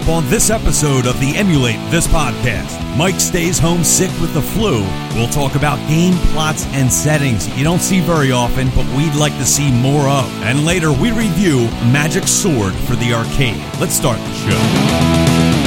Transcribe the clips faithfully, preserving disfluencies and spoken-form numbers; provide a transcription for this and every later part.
up on this episode of the Emulate This podcast. Mike stays home sick with the flu. We'll talk about game plots and settings you don't see very often, but we'd like to see more of. And later, we review Magic Sword for the arcade. Let's start the show.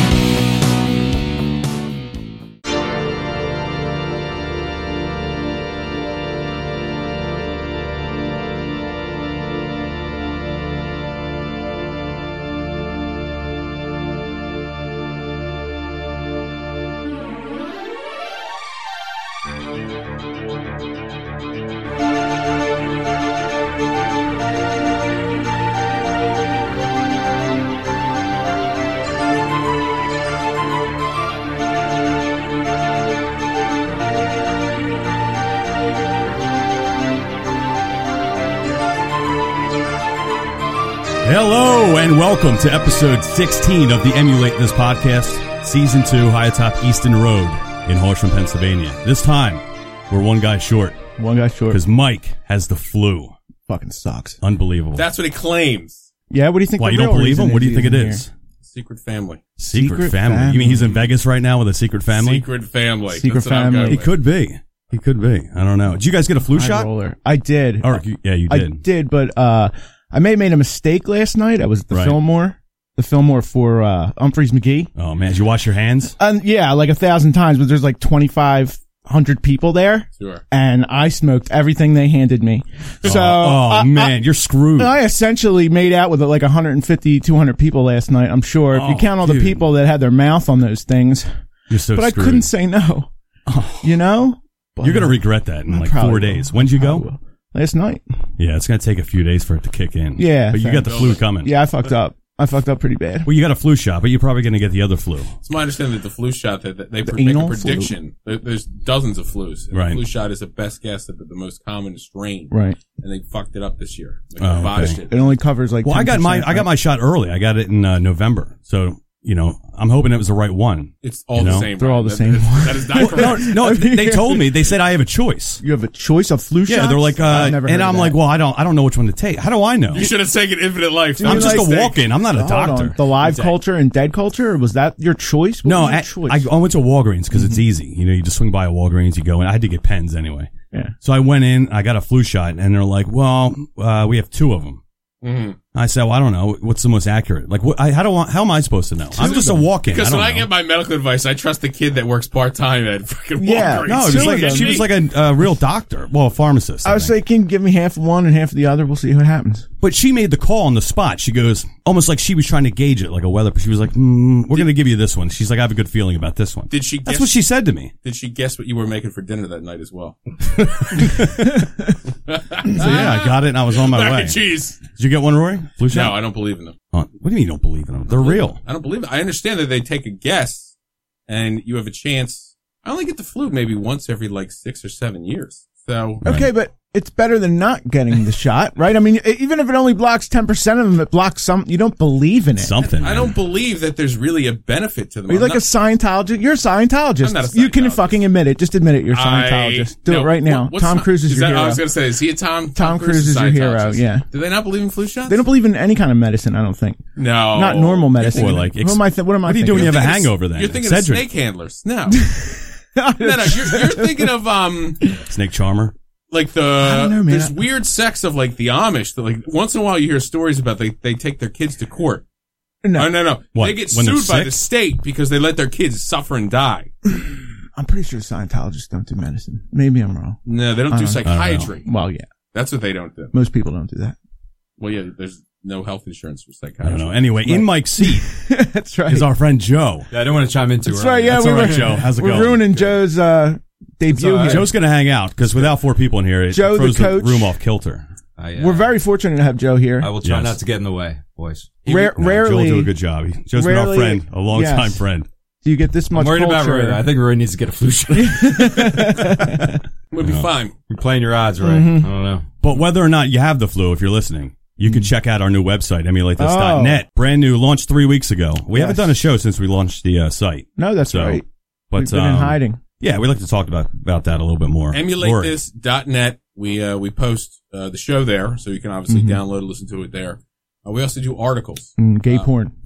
Hello and welcome to episode sixteen of the Emulate This podcast, season two, high atop Easton Road in Horsham, Pennsylvania. This time, we're one guy short. One guy short. Because Mike has the flu. Fucking sucks. Unbelievable. That's what he claims. Yeah, what do you think? Why, the you real don't believe him? reason What do you is think it he's in is? here? Secret family. Secret, Secret family. family. You mean he's in Vegas right now with a secret family? Secret family. Secret That's what I'm family. going He with. could be. He could be. I don't know. Did you guys get a flu High shot? roller. I did. Or, you- yeah, you I did. did, but uh, I may have made a mistake last night. I was at the Right. Fillmore, the Fillmore for uh, Humphreys McGee. Oh, man. Did you wash your hands? And yeah, like a thousand times, but there's like twenty-five hundred people there, Sure. and I smoked everything they handed me. So, oh, I- man. you're screwed. I, I essentially made out with like one hundred fifty, two hundred people last night, I'm sure. If you Oh, count all dude. the people that had their mouth on those things. you're so But screwed. I couldn't say no. You know? You're going to regret that in I like probably four will. days. When'd you Probably go? will. Last night. Yeah, it's going to take a few days for it to kick in. Yeah, But you got the thanks. flu coming. Yeah, I fucked up. I fucked up pretty bad. Well, you got a flu shot, but you're probably going to get the other flu. It's my understanding that the flu shot, that that they The pre- make a anal flu. prediction. There, there's dozens of flus. And Right. The flu shot is the best guess at the, the most common strain. Right. And they fucked it up this year. Like Oh, they botched okay. it. It only covers like Well, I got my ten percent, I got right? my shot early. I got it in uh, November. So, you know, I'm hoping it was the right one. It's all You the know? same. They're all Ryan. the That- same. that- That is not No, correct. no, they told me. They said I have a choice. You have a choice of flu shots? Yeah, they're like, uh, I've never and heard I'm of like, that. well, I don't, I don't know which one to take. How do I know? You should have taken Infinite Life. I'm you just like a walk-in. I'm not a Hold on. doctor. The live Exactly. culture and dead culture? Or was that your choice? What No, was your I, choice? I, I went to Walgreens because it's easy. You know, you just swing by a Walgreens, you go in. I had to get pens anyway. yeah. So I went in, I got a flu shot, and they're like, well, uh, we have two of them. Mm-hmm. I said, well, I don't know. What's the most accurate? Like, what, I, how do I, how am I supposed to know? I'm just a walk-in. Because I when don't I know. get my medical advice, I trust the kid that works part-time at fucking Yeah, Walgreens. No, it Two was of like, them. she was like a, a real doctor. Well, a pharmacist. I was think. saying, give me half of one and half of the other. We'll see what happens. But she made the call on the spot. She goes, almost like she was trying to gauge it, like a weather. She was like, mm, we're going to give you this one. She's like, I have a good feeling about this one. Did she That's guess, what she said to me. Did she guess what you were making for dinner that night as well? So yeah, I got it and I was on my Mac way. and cheese. Did you get one, Rory? Flu No, shot? I don't believe in them. Huh? What do you mean you don't believe in them? They're real. I don't believe it. I understand that they take a guess and you have a chance. I only get the flu maybe once every like six or seven years. So Right. Okay, but it's better than not getting the shot, right? I mean, even if it only blocks ten percent of them, it blocks some. You don't believe in it. Something. I man. don't believe that there's really a benefit to them. Are you I'm like not- a Scientologist? You're a Scientologist. I'm not a You can Scientologist. fucking admit it. Just admit it. You're a I- Scientologist. Do no, it right now. what- what's Tom Tom- Cruise is, is your that, hero. I was going to say, is he a Tom? Tom Cruise is a your hero, Scientologist. yeah. Do they not believe in flu shots? They don't believe in any kind of medicine. I don't think. No, Not normal medicine. Or like Who am I? Th- what am I? What are you thinking? doing? You have a Thinking of- hangover then. You're thinking Cedric. of snake handlers. No, no, no. You're, you're thinking of um, Snake charmer. like the I don't know, man. there's weird sects of like the Amish that like once in a while you hear stories about they they take their kids to court. No, No, no, no. What, They get when they're sued by sick? the state because they let their kids suffer and die. I'm pretty sure Scientologists don't do medicine. Maybe I'm wrong. No, they don't I do don't- psychiatry. Well, yeah, That's what they don't do. most people don't do that. Well, yeah, there's no health insurance for I psychiatry. don't know. Anyway, in Mike's seat That's right. is our friend Joe. Yeah, I don't want to chime in too That's early. right. Yeah, That's we all were, right, Joe. How's it we're going? ruining Joe's uh, debut all right. here. Joe's going to hang out because without four people in here, it Joe, the throws the, coach. room off kilter. I, uh, We're very fortunate to have Joe here. I will try Yes. not to get in the way, boys. Rare, No, Joe rarely will do a good job. He- Joe's been our rarely- friend, a long time yes. friend. do you get this much I'm worried about culture. Roy. I think Roy needs to get a flu shot. We'll be fine. You're playing your odds, right? Mm-hmm. I don't know. But whether or not you have the flu, if you're listening, you can check out our new website, emulate this dot net. Brand new, launched three weeks ago. We haven't Yes. done a show since we launched the uh, site. No, that's So, right. But We've been um, in hiding. Yeah, we like to talk about about that a little bit more. emulate Rory. this dot net. We uh, we post uh, the show there, so you can obviously Mhm. download and listen to it there. Uh, we also do articles. Mm, gay Uh, porn.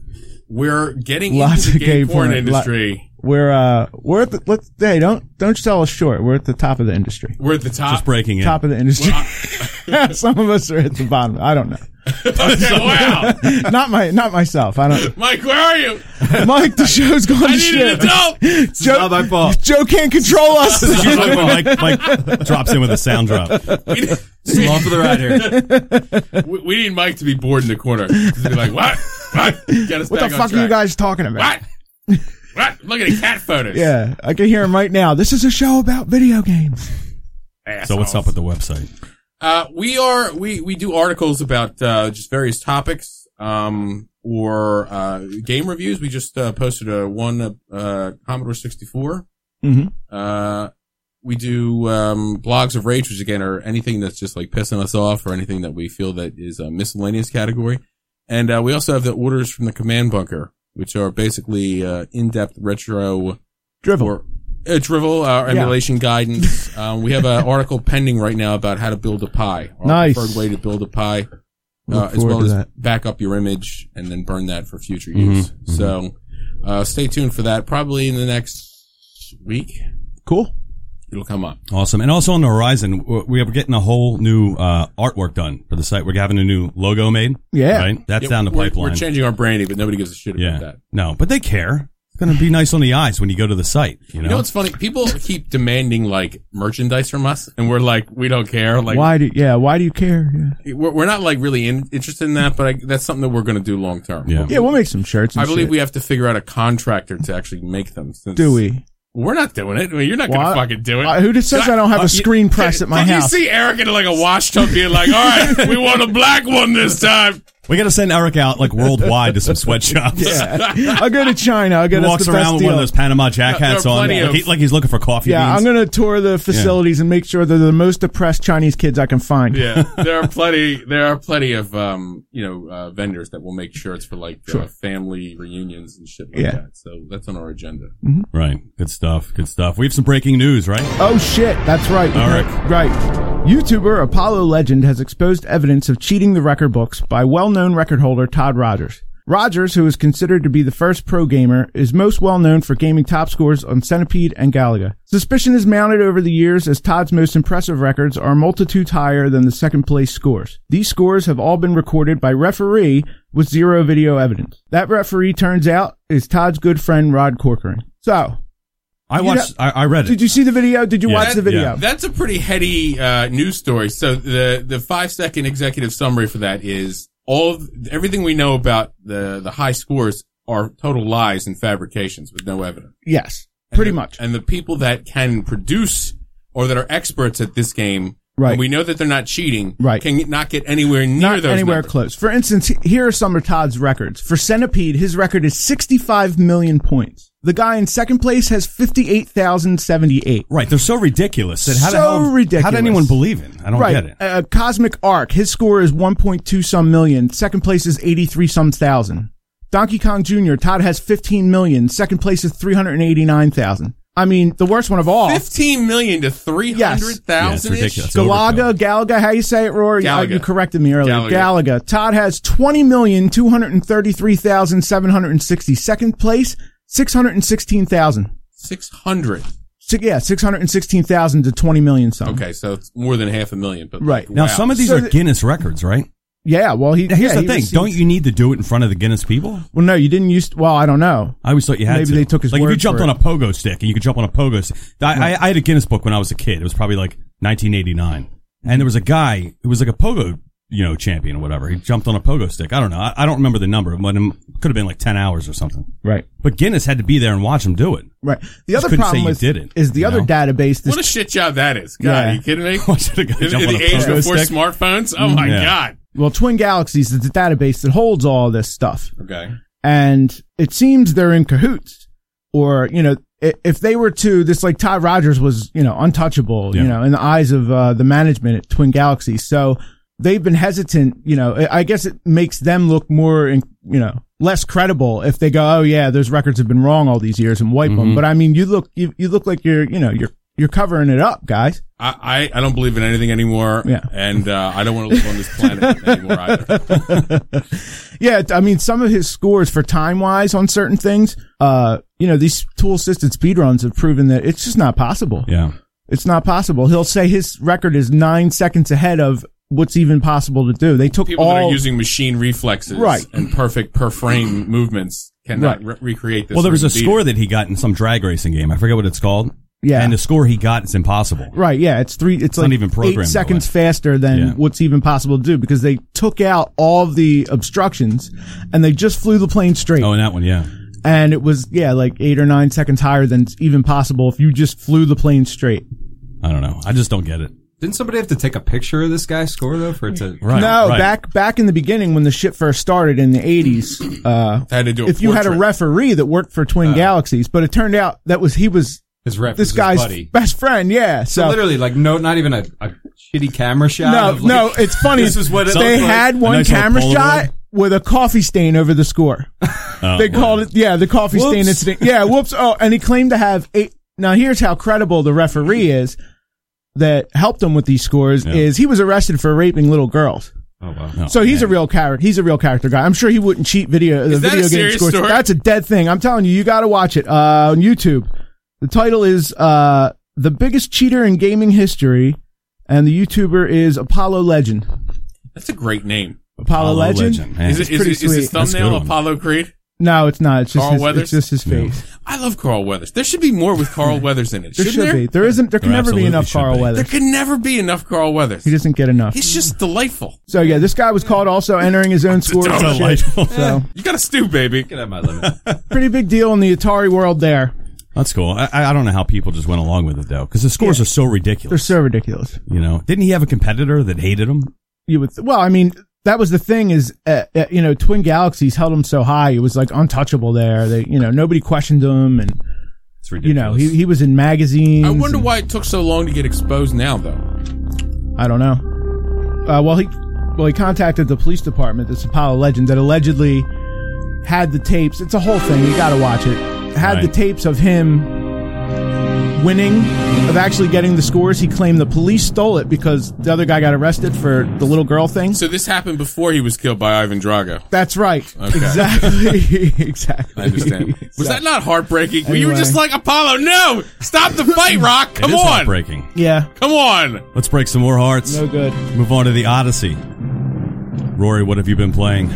we're getting Lots into the of game gay porn porn. industry. We're uh we're at the let's hey don't don't sell us short. We're at the top of the industry. We're at the top. Just breaking in. Top of the industry. Well, I- Some of us are at the bottom. I don't know. Okay, wow. Not my not myself. I don't. Mike, where are you? Mike, the show's going I to need shit. an adult. It's not my fault. Joe can't control us. Usually when Mike, Mike drops in with a sound drop. We, Just along for the ride here. we, we need Mike to be bored in the corner. To be like, what? What? Get us What back the on fuck are you track. guys talking about? What? What? Look at the cat photos. Yeah, I can hear him right now. This is a show about video games. So what's up with the website? Uh, we are, we, we do articles about, uh, just various topics, um, or, uh, game reviews. We just, uh, posted a one, uh, Commodore sixty-four. Mm-hmm. Uh, we do, um, blogs of rage, which again are anything that's just like pissing us off or anything that we feel that is a miscellaneous category. And, uh, we also have the orders from the command bunker, which are basically, uh, in-depth retro Drivel. or Uh, Drivel, our Yeah. emulation guidance. Um, we have an article pending right now about how to build a pie. Our Nice. preferred way to build a pie, uh, Look as forward well to as that. back up your image and then burn that for future Mhm, use. mhm. So, uh, stay tuned for that. Probably in the next week, Cool. it'll come up. Awesome. And also on the horizon, we are getting a whole new uh, artwork done for the site. We're having a new logo made. Yeah. Right? That's Yeah, down the we're, pipeline. We're changing our branding, but nobody gives a shit about yeah. that. No, but they care. It's going to be nice on the eyes when you go to the site. You know, You know what's funny? People keep demanding like merchandise from us, and we're like, we don't care. Like, Why do yeah? Why do you care? Yeah, we're, we're not like really in, interested in that, but I, that's something that we're going to do long term. Yeah. yeah we'll make some shirts. And I believe shit. we have to figure out a contractor to actually make them. Since do. We We're not doing it. I mean, you're not going Why- to fucking do it. uh, who just says I don't have Uh, a screen press did, at my did house? you see Eric in like a wash tub being like, all right, we want a black one this time. we got to send Eric out like worldwide to some sweatshops. Yeah, I'll go to China. I'll get He us walks the around best with deal. one of those Panama Jack There are hats on, plenty like, of- he, like he's looking for coffee Yeah, beans. I'm going to tour the facilities and make sure they're the most oppressed Chinese kids I can find. Yeah, there are plenty. There are plenty of um, you know, uh, vendors that will make shirts for like uh, Sure. family reunions and shit like Yeah. that. So that's on our agenda. Right. Good stuff. Good stuff. We have some breaking news, right? Oh shit, that's right. All right. Right. YouTuber Apollo Legend has exposed evidence of cheating the record books by well-known record holder Todd Rogers. Rogers, who is considered to be the first pro gamer, is most well known for gaming top scores on Centipede and Galaga. Suspicion is mounted over the years as Todd's most impressive records are multitudes higher than the second place scores. These scores have all been recorded by referee with zero video evidence. That referee, turns out, is Todd's good friend Rod Corcoran. So, I You watched, I, I read it. did you see the video? Did you Yeah. watch the video? Yeah. That's a pretty heady uh, news story. So the the five second executive summary for that is all of, everything we know about the the high scores are total lies and fabrications with no evidence. Yes, And pretty the- much. And the people that can produce or that are experts at this game, Right. and we know that they're not cheating, Right. can not get anywhere near Not those anywhere numbers. close. For instance, here are some of Todd's records. For Centipede, his record is sixty-five million points. The guy in second place has fifty-eight thousand seventy-eight. Right. They're so ridiculous that how the So hell, how ridiculous. did anyone believe it? I don't Right. get it. Uh, Cosmic Arc, his score is one point two some million. Second place is eighty-three some thousand. Donkey Kong Junior, Todd has fifteen million. Second place is three hundred eighty-nine thousand. I mean, the worst one of all. Fifteen million to three hundred thousand. Yeah, it's ridiculous. Galaga, Galaga, how you say it, Rory? Galaga. Uh, you corrected me earlier. Galaga. Galaga. Todd has twenty million, two hundred thirty-three thousand, seven hundred sixty. Second place, six hundred sixteen thousand. Six hundred. So, yeah, six hundred sixteen thousand to twenty million something. Okay, so it's more than half a million. But Right. like, Now, wow. some of these So are the- Guinness records, right? Yeah, well, he. Now, here's yeah, the he thing. received- Don't you need to do it in front of the Guinness people? Well, no, you didn't use. Well, I don't know. I always thought you had Maybe to. they took his like if you word jumped for on it. a pogo stick and you could jump on a pogo stick. I, I, I had a Guinness book when I was a kid. It was probably like nineteen eighty-nine. And there was a guy who was like a pogo, you know, champion or whatever. He jumped on a pogo stick. I don't know. I, I don't remember the number, but it could have been like ten hours or something. Right. But Guinness had to be there and watch him do it. Right. The Just other couldn't problem say you with didn't, is the you other know? database. This What a shit job that is. God, Yeah. are you kidding me? Watch the guy In, jump in on the a age pogo before stick. smartphones? Oh my Yeah. God. well, Twin Galaxies is the database that holds all this stuff. Okay. And it seems they're in cahoots. Or, you know, i- if they were to, this like Todd Rogers was, you know, untouchable, Yeah. you know, in the eyes of uh, the management at Twin Galaxies. So they've been hesitant, you know, I I guess it makes them look more, in, you know, less credible if they go, oh yeah, those records have been wrong all these years and wipe them. Mhm. But I mean, you look, you, you look like you're, you know, you're, you're covering it up, guys. I, I, I don't believe in anything anymore. Yeah. And, uh, I don't want to live on this planet anymore either. Yeah. I mean, some of his scores for time wise on certain things, uh, you know, these tool assisted speedruns have proven that it's just not possible. Yeah. It's not possible. He'll say his record is nine seconds ahead of what's even possible to do. They took People all that are using machine reflexes Right. and perfect per frame movements cannot Right. re- recreate this. Well, there was a beat score it. that he got in some drag racing game. I forget what it's called. Yeah. And the score he got is impossible. Right, yeah, it's three. It's, not like even programmed eight that seconds way. faster than Yeah. what's even possible to do because they took out all of the obstructions and they just flew the plane straight. Oh, and that one, yeah. And it was yeah, like eight or nine seconds higher than even possible if you just flew the plane straight. I don't know. I just don't get it. Didn't somebody have to take a picture of this guy's score though for it to? Right. no, right. back back in the beginning when the shit first started in the eighties, uh, Had to do a if you had a portrait. referee that worked for Twin Galaxies, but it turned out that was he was His rep, this was his guy's buddy. best friend. Yeah, So, so. literally, like, no, not even a, a shitty camera shot. No, of, like, no, it's funny. This is what it they looked like. had one nice little camera Polaroid? shot with a coffee stain over the score. Oh, They called it, yeah, the coffee stain Whoops. incident. Yeah, whoops. Oh, and he claimed to have eight. Now, here's how credible the referee is that helped him with these scores Yeah. is he was arrested for raping little girls. Oh wow. No, So he's a man. real character. He's a real character guy. I'm sure he wouldn't cheat video, the Is that a video game serious scores. story? That's a dead thing. I'm telling you, you got to watch it, uh, on YouTube. The title is, uh, The Biggest Cheater in Gaming History. And the YouTuber is Apollo Legend. That's a great name. Apollo, Apollo Legend? Legend, man. Is it, is, pretty it, is his sweet. That's a thumbnail good one. Apollo Creed? No, it's not. It's just Carl his, Weathers? it's just his Yeah. face. I love Carl Weathers. There should be more with Carl Weathers in it. There Shouldn't should there? be. There isn't. There can There never be absolutely enough should Carl be. There Weathers. can never be enough Carl Weathers. He doesn't get enough. He's just delightful. So yeah, this guy was caught also entering his own scores. and shit. Delightful. So You got to stew, baby. Get out my limit. pretty big deal in the Atari world there. That's cool. I, I don't know how people just went along with it though, because the scores Yeah. are so They're ridiculous. so ridiculous. You know, didn't he have a competitor that hated him? You would. Th- well, I mean, that was the thing is, uh, uh, you know, Twin Galaxies held him so high. It was like untouchable there. They, you know, nobody questioned him, and It's you ridiculous. know, he he was in magazines. I wonder and- why it took so long to get exposed now, though. I don't know. Uh, well, he well he contacted the police department, this Apollo Legend, that allegedly had the tapes. It's a whole thing. You got to watch it. Had Right. the tapes of him winning, of actually getting the scores. He claimed the police stole it because the other guy got arrested for the little girl thing. So this happened before he was killed by Ivan Drago. That's right. Okay. Exactly. exactly. I understand. Was that not heartbreaking? Were you Anyway. just like, Apollo, no! Stop the fight, Rock! Come it is on! heartbreaking. Yeah. Come on! Let's break some more hearts. No good. Move on to the Odyssey. Rory, what have you been playing?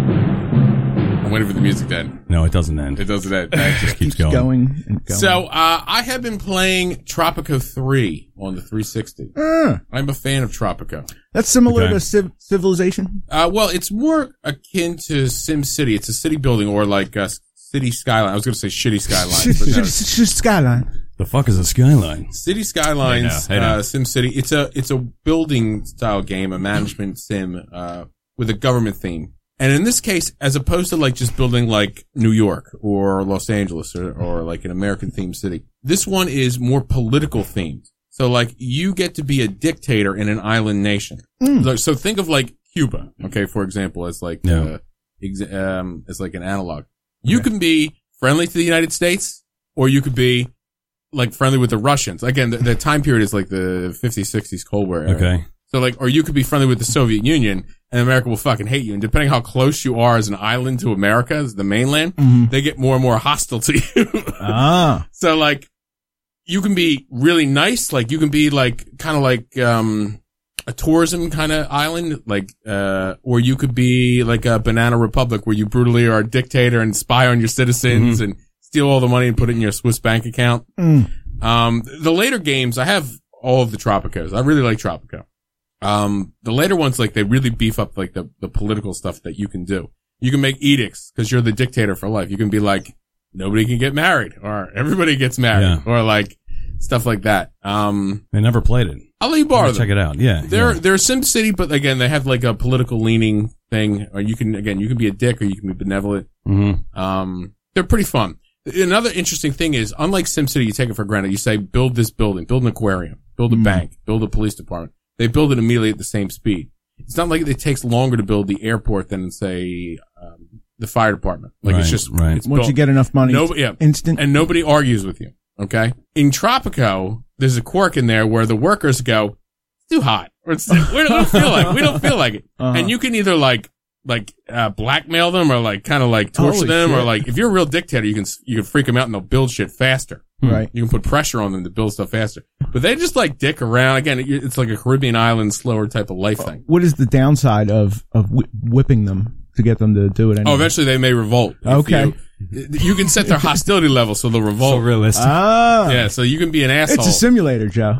I'm waiting for the music then. No, it doesn't end. It doesn't end. Thank you. Keeps Keeps going. going and going. So, uh, I have been playing Tropico three on the three sixty. Uh, I'm a fan of Tropico. that's similar Okay. to Civ- Civilization. Uh, well, it's more akin to Sim City. It's a city building or like a city skyline. I was going to say shitty skylines, but no. Skyline. The fuck is a skyline? City Skylines, I know, I know. uh, Sim City. It's a, it's a building style game, a management sim, uh, with a government theme. And in this case, as opposed to like just building like New York or Los Angeles or, or like an American themed city, this one is more political themed. So like you get to be a dictator in an island nation. Like, so think of like Cuba, okay, for example, as like, Yeah. uh, ex- um, as like an analog. You can be friendly to the United States or you could be like friendly with the Russians. Again, the, the time period is like the fifties, sixties Cold War era. Okay. So like, or you could be friendly with the Soviet Union and America will fucking hate you. And depending how close you are as an island to America, as the mainland, they get more and more hostile to you. Ah. So like, you can be really nice. Like you can be like, kind of like, um, a tourism kind of island, like, uh, or you could be like a banana republic where you brutally are a dictator and spy on your citizens and steal all the money and put it in your Swiss bank account. Mm. Um, the later games, I have all of the Tropicos. I really like Tropico. Um, the later ones, like, they really beef up, like, the, the political stuff that you can do. You can make edicts, cause you're the dictator for life. You can be like, nobody can get married, or everybody gets married, Yeah. or like, stuff like that. Um, I never played it. I'll let you borrow them. Check it out. Yeah. They're, yeah. they're SimCity, but again, they have like a political leaning thing, or you can, again, you can be a dick or you can be benevolent. Mm-hmm. Um, they're pretty fun. Another interesting thing is, unlike SimCity, you take it for granted. You say, build this building, build an aquarium, build a bank, build a police department. They build it immediately at the same speed. It's not like it takes longer to build the airport than, say, um, the fire department. Like, it's Right, just, right. it's Once built. you get enough money, Nobody, yeah. instant. And nobody argues with you. Okay. In Tropico, there's a quirk in there where the workers go, it's too hot. Or it's, we don't feel like it. We don't feel like it. Uh-huh. And you can either like, like, uh, blackmail them or like kind of like torture Holy them shit. or like, if you're a real dictator, you can, you can freak them out and they'll build shit faster. Right. You can put pressure on them to build stuff faster. But they just like dick around. Again, it- it's like a Caribbean island, slower type of life thing. What is the downside of of whi whipping them to get them to do it anyway? Oh, eventually they may revolt. If Okay. You, you can set their hostility level so they'll So revolt. realistic. Ah. Yeah, so you can be an asshole. It's a simulator, Joe.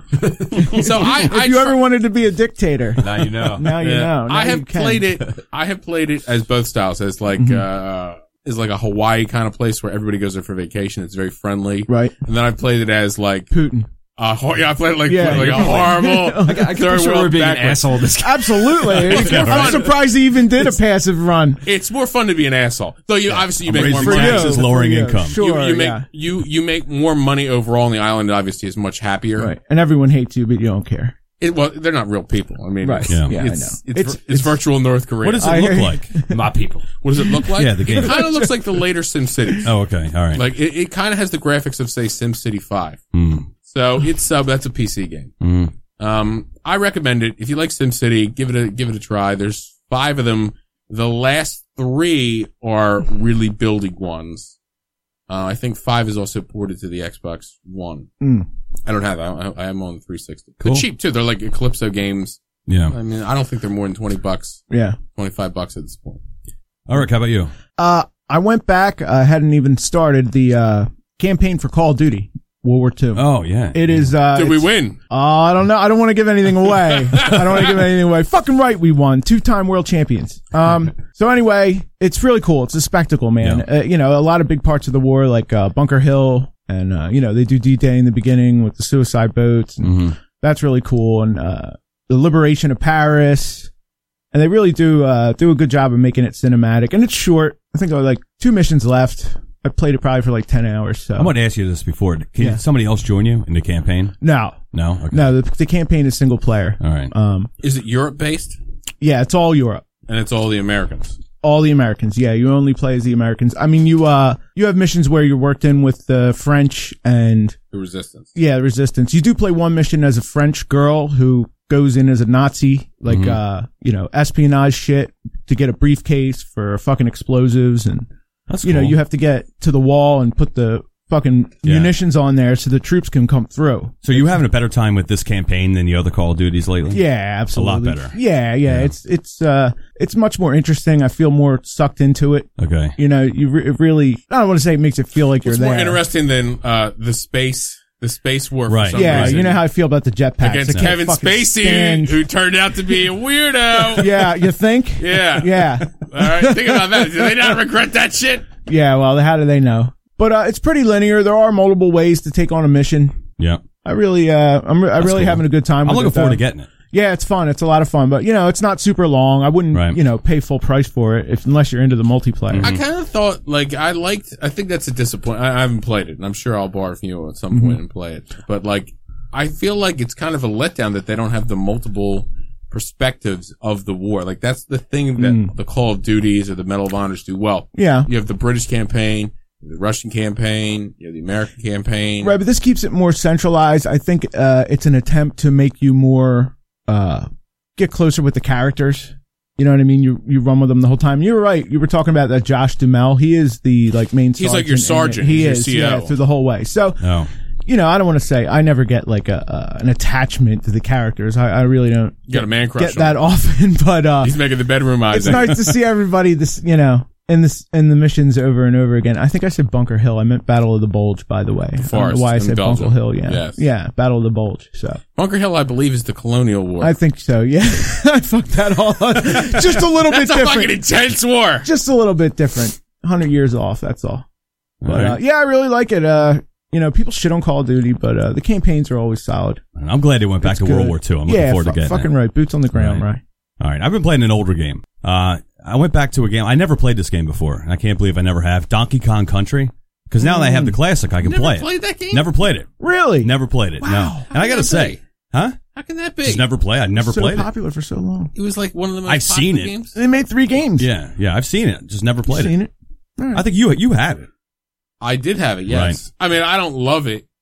so I, If I you try- ever wanted to be a dictator, Now you know. now you Yeah. know. Now I you have can. played it. I have played it as both styles, as like Mhm. uh, is like a Hawaii kind of place where everybody goes there for vacation. It's very friendly, Right. and then I've played it as like Putin. uh, ho- yeah, I played it like Yeah. like a horrible. I can, I can third picture world we're being an backwards. asshole. This guy. Absolutely. I'm fun. surprised he even did a passive run. It's more fun to be an asshole. So you obviously you I'm make more raising For money. you. taxes, For lowering you. income. Sure, you, you make yeah. you you make more money overall, and the island obviously is much happier. Right. And everyone hates you, but you don't care. It, well, they're not real people. I mean, Right. it's, Yeah. Yeah, I it's, know. It's, It's- it's, virtual North Korea. What does I it hear look you. like? My people. What does it look like? Yeah, the game. It kind of looks like the later SimCity. Oh, okay. All right. Like it, it kind of has the graphics of say SimCity five. Mm. So it's uh, that's a P C game. Mm. Um, I recommend it if you like SimCity. Give it a give it a try. There's five of them. The last three are really building ones. Uh, I think five is also ported to the Xbox One. Mm. I don't have that. I, I am on the three sixty. Cool. They're cheap too. They're like Eclipso games. Yeah. I mean, I don't think they're more than twenty bucks, Yeah. twenty-five bucks at this point. All right. How about you? Uh, I went back. I hadn't even started the, uh, campaign for Call of Duty World War Two. Oh, yeah. It is, uh, Did we it's- win? Uh, I don't know. I don't want to give anything away. I don't want to give anything away. Fucking right, we won. Two-time world champions. Um, so anyway, it's really cool. It's a spectacle, man. Yeah. Uh, you know, a lot of big parts of the war, like, uh, Bunker Hill, and, uh, you know, they do D-Day in the beginning with the suicide boats, and Mm-hmm. that's really cool. And, uh, the liberation of Paris. And they really do, uh, do a good job of making it cinematic. And it's short. I think there are like two missions left. I played it probably for like ten hours, so. I'm going to ask you this before. Can Yeah. somebody else join you in the campaign? No. No? Okay. No, the, the campaign is single player. All right. Um, Is it Europe based? yeah, it's all Europe. And it's all the Americans. All the Americans. Yeah, you only play as the Americans. I mean, you, uh, you have missions where you're worked in with the French and, The resistance. yeah, the resistance. You do play one mission as a French girl who goes in as a Nazi, like, Mhm. uh, you know, espionage shit to get a briefcase for fucking explosives. And, That's you know, cool. you have to get to the wall and put the fucking Yeah. munitions on there so the troops can come through. So you having a better time with this campaign than the other Call of Duties lately? Yeah, absolutely. better. Yeah, yeah, Yeah. It's, it's, uh, it's much more interesting. I feel more sucked into it. Okay. You know, you re- it really, I don't want to say it makes it feel like you're It's there. more interesting than uh, the space, the space war. For Right. some Yeah, reason. you know how I feel about the jetpacks. against I can't Kevin fucking Spacey, stand- who turned out to be a weirdo. Yeah, you think? Yeah. Yeah. All right, think about that. Do they not regret that shit? Yeah, well, how do they know? But, uh, it's pretty linear. There are multiple ways to take on a mission. Yeah. I really, uh, I'm, re- I That's really cool. having a good time I'm with looking it, forward though. to getting it. Yeah, it's fun. It's a lot of fun, but you know, it's not super long. I wouldn't, Right. you know, pay full price for it if, unless you're into the multiplayer. I kind of thought, like, I liked, I think that's a disappointment. I, I haven't played it, and I'm sure I'll borrow from you at some Mm-hmm. point and play it. But, like, I feel like it's kind of a letdown that they don't have the multiple perspectives of the war. Like, that's the thing that Mm. the Call of Duties or the Medal of Honors do well. Yeah. You have the British campaign, the Russian campaign, you have the American campaign. Right, but this keeps it more centralized. I think, uh, it's an attempt to make you more, uh, get closer with the characters. You know what I mean? You, you run with them the whole time. You were right. You were talking about that Josh Duhamel. He is the, like, main sergeant. He's like your in it. sergeant. He He's your is, C O. yeah, through the whole way. So, Oh. you know, I don't want to say I never get like a, uh, an attachment to the characters. I, I really don't You got a man crush get that on him. often, but, uh, He's making the bedroom eyes. it's nice to see everybody this, you know, in this, in the missions over and over again. I think I said Bunker Hill. I meant Battle of the Bulge, by the way. I don't know Forest why I in said Belgium. Bunker Hill. Yeah. Yes. Yeah. Battle of the Bulge. So Bunker Hill, I believe, is the Colonial War. I think so. Yeah. I fucked that all up. Just a little bit That's a fucking different. intense war. Just a little bit different. one hundred years off. That's all. But, All right. uh, yeah, I really like it. Uh, you know, people shit on Call of Duty, but, uh, the campaigns are always solid. I'm glad they went back It's to good. World War Two. I'm looking yeah, forward fu- to getting fucking it. right. Boots on the ground, Right. right? All right. I've been playing an older game. Uh, I went back to a game. I never played this game before. And I can't believe I never have. Donkey Kong Country. Because now they have the classic. I can Never play it. played that game? Never played it. Really? Never played it. Wow. No. How And I can got to that say, be? huh? How can that be? Just never play. I never so played popular for so long. It was like one of the most I've seen popular it. games. They made three games. it. Yeah. Yeah. I've seen it. Just never You've played seen it. it? All right. I think you you had it. I did have it, yes. I mean, I don't love it.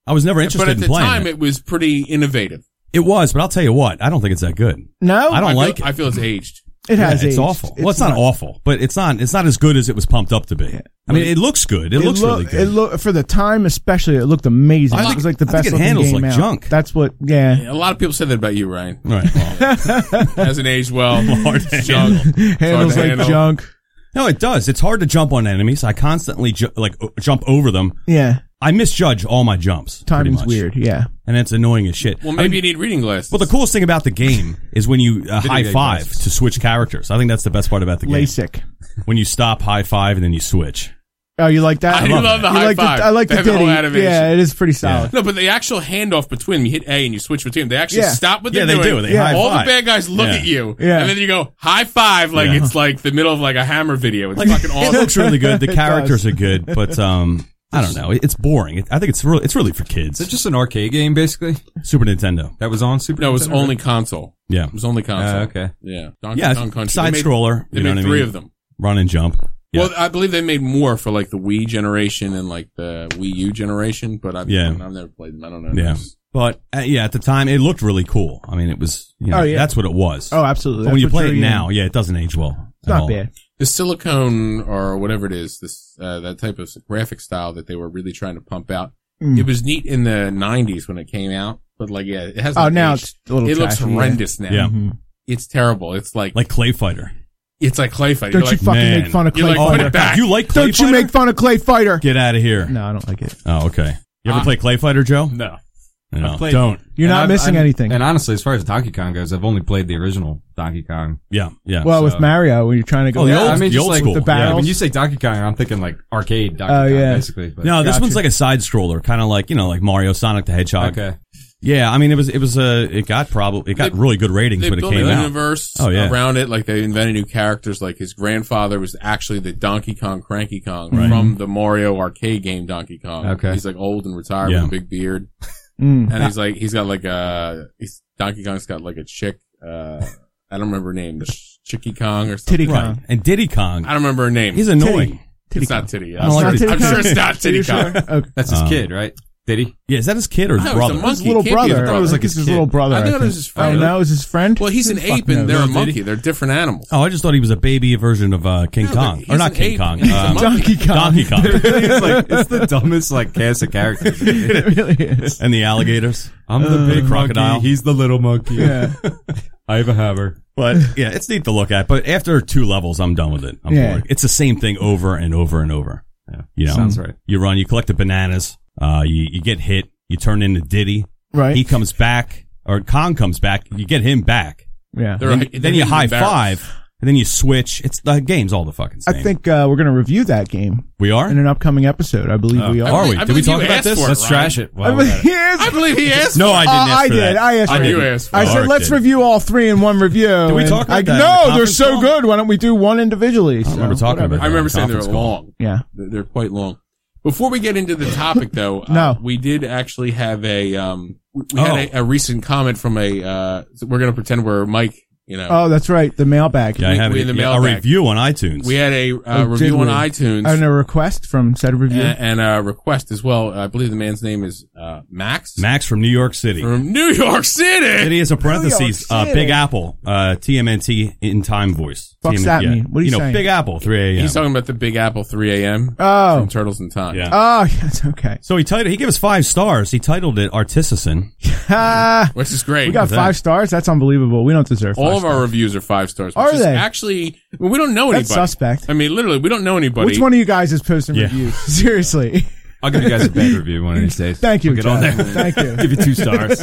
I was never interested but at in the playing time, it. it was pretty innovative. It was, but I'll tell you what, I don't think it's that good. No? I don't I like feel, it. I feel it's aged. It has Yeah, it's aged. awful. Well, it's not, awful, but it's not. It's not as good as it was pumped up to be. I mean, it looks good. It, It looks loo- really good. It look for the time, especially. It looked amazing. I it think- was like the I think best it looking handles game like out. junk. That's what. Yeah, A lot of people said that about you, Ryan. right. Well, Hasn't aged well. hard to Junk. handles to like handle. junk. no, it does. It's hard to jump on enemies. I constantly ju- like o- jump over them. Yeah, I misjudge all my jumps. pretty timing's much. weird. Yeah, and it's annoying as shit. Well, I maybe mean, you need reading glasses. well, the coolest thing about the game is when you uh, high game five glasses. to switch characters. I think that's the best part about the game. LASIK. When you stop, high five, and then you switch. Oh, you like that? I love love, that. the You high like five. The, I like They the have the whole ditty. animation. Yeah, it is pretty solid. No, but the actual handoff between them, you hit A and you switch between them. They actually Yeah. stop what Yeah, they're they doing. do. They Yeah. high All five. the bad guys look Yeah. at you, Yeah. and then you go high five like Yeah. it's like the middle of like a Hammer video. It's Like, fucking it awesome. looks really good. The It characters does. are good, but um, I don't know. It- It's boring. It, I think it's really, it's really for kids. Is it just an arcade game, basically? Super Nintendo. That was on Super No, it was Nintendo? only console. Yeah. It was only console. Uh, okay. Yeah. Donkey Yeah, Kong Country. side They made- scroller. They You know made what I three mean? of them. Run and jump. Yeah. Well, I believe they made more for like the Wii generation and like the Wii U generation, but I've, Yeah. I've never played them. I don't know. Yeah. But uh, yeah, at the time, it looked really cool. I mean, it was. You know, Oh, yeah. that's what it was. Oh, absolutely. But when That's you what play it drew now, in. yeah, it doesn't age well. it's not bad. The silicone or whatever it is, this uh, that type of graphic style that they were really trying to pump out. Mm. It was neat in the nineties when it came out, but like yeah, it has. Oh, now it's a little it looks trashy, yeah. horrendous now. Yeah. Mhm. It's terrible. It's like, Like Clay Fighter. it's like Clay Fighter. Don't You're you like, fucking man. make fun of You're Clay like, put Fighter. it back. You like Clay Don't you Fighter? make fun of Clay Fighter. Get out of here. No, I don't like it. Oh, okay. You ever Uh, play Clay Fighter, Joe? No. No, I played- don't. You're And not I've- missing I'm- anything. And honestly, as far as Donkey Kong goes, I've only played the original Donkey Kong. Yeah, yeah. well, so- with Mario, when you're trying to go. Oh, the Yeah, old, I mean, the just old like school. the barrels. Yeah, when you say Donkey Kong, I'm thinking like arcade Donkey Oh, Kong, yeah. basically. But, No, this Gotcha. one's like a side scroller, kind of like you know, like Mario, Sonic the Hedgehog. Okay. Yeah, I mean, it was it was a it got probably it got They- really good ratings They when it built came an out. universe Oh, yeah. around it. Like they invented new characters. Like his grandfather was actually the Donkey Kong Cranky Kong Right. from the Mario arcade game Donkey Kong. Okay. He's like old and retired Yeah. with a big beard. Mm. And he's like, he's got like a, he's, Donkey Kong's got like a chick, uh, I don't remember her name, the Sh- Chicky Kong or something. Titty Right, Kong. and Diddy Kong, I don't remember her name. he's annoying. Titty it's Kong. not Titty. I don't like I'm, it. sure, I'm Titty sure Kong? it's not Are Titty you Kong. sure? Okay. That's his Um, kid, right? Did he? Yeah, is that his kid or his No, it's brother? a monkey. His little It can't be his brother. brother. It was I like think his his kid. little brother. I thought it think. was his friend. Oh, no, it was his friend? Well, he's an Fuck ape and knows. they're a No, did monkey. he? They're different animals. Oh, I just thought he was a baby version of uh, King No, but Kong, he's or not an King ape. Kong, He's a um, monkey. Donkey Kong. Donkey Kong, it's like it's the dumbest like cast of characters. It really is. and the alligators. I'm the Uh, big crocodile. monkey. He's the little monkey. Yeah. I have a hammer. But yeah, it's neat to look at. But after two levels, I'm done with it. I'm Yeah. bored. It's the same thing over and over and over. Yeah, You know, sounds right. You run, you collect the bananas, uh, you, you get hit, you turn into Diddy. Right. He comes back, or Kong comes back, you get him back. yeah. They're- Then, they're then you hitting high the barrels. five, and then you switch. It's the game's all the fucking same. I think uh, we're going to review that game we are. in an upcoming episode. I believe we I are. Are believe- we? I Did we believe talk you about asked this? for it, Let's Ryan. trash it. I While we're believe at it. he is- I believe he asked No, for I it. didn't Uh, ask I for did. that. I asked I for knew it. you asked for I it. said, Mark let's did. review all three in one review. Did we and talk about I, that in No, the they're conference so call? good. Why don't we do one individually? I don't remember So, talking whatever. about I remember on saying they were conference call. long. Yeah. They're they're quite long. Before we get into the topic, though, uh, No. we did actually have a um, we we Oh. had a, a recent comment from a. Uh, so we're gonna pretend we're Mike. You know, Oh, that's right. The mailbag. Yeah, I We- have we a, in the yeah, a mailbag. review on iTunes. we had a uh, Oh, review did on we? iTunes And a request from said review. and, and a request as well. I believe the man's name is uh, Max Max from New York City. from New York City. It is a parentheses, New York uh, City. Big Apple, uh, T M N T in time voice. Fuck's T M- that yeah. mean? What are you know, saying? Big Apple, three a.m. He's talking about the Big Apple three a.m. Oh. from Turtles in Time. Yeah. Oh, yes. Okay. So he titled, he gave us five stars. He titled it Artisan. Ah, Which is great. we got that? five stars. That's unbelievable. We don't deserve five All of our stars. reviews are five stars. Which Are is they? Actually, well, we don't know That's anybody. suspect. I mean, literally, we don't know anybody. Which one of you guys is posting Yeah. reviews? Seriously. I'll give you guys a bad review one of these days. Thank you, We'll get on Jeff. there. Thank you. Give you two stars.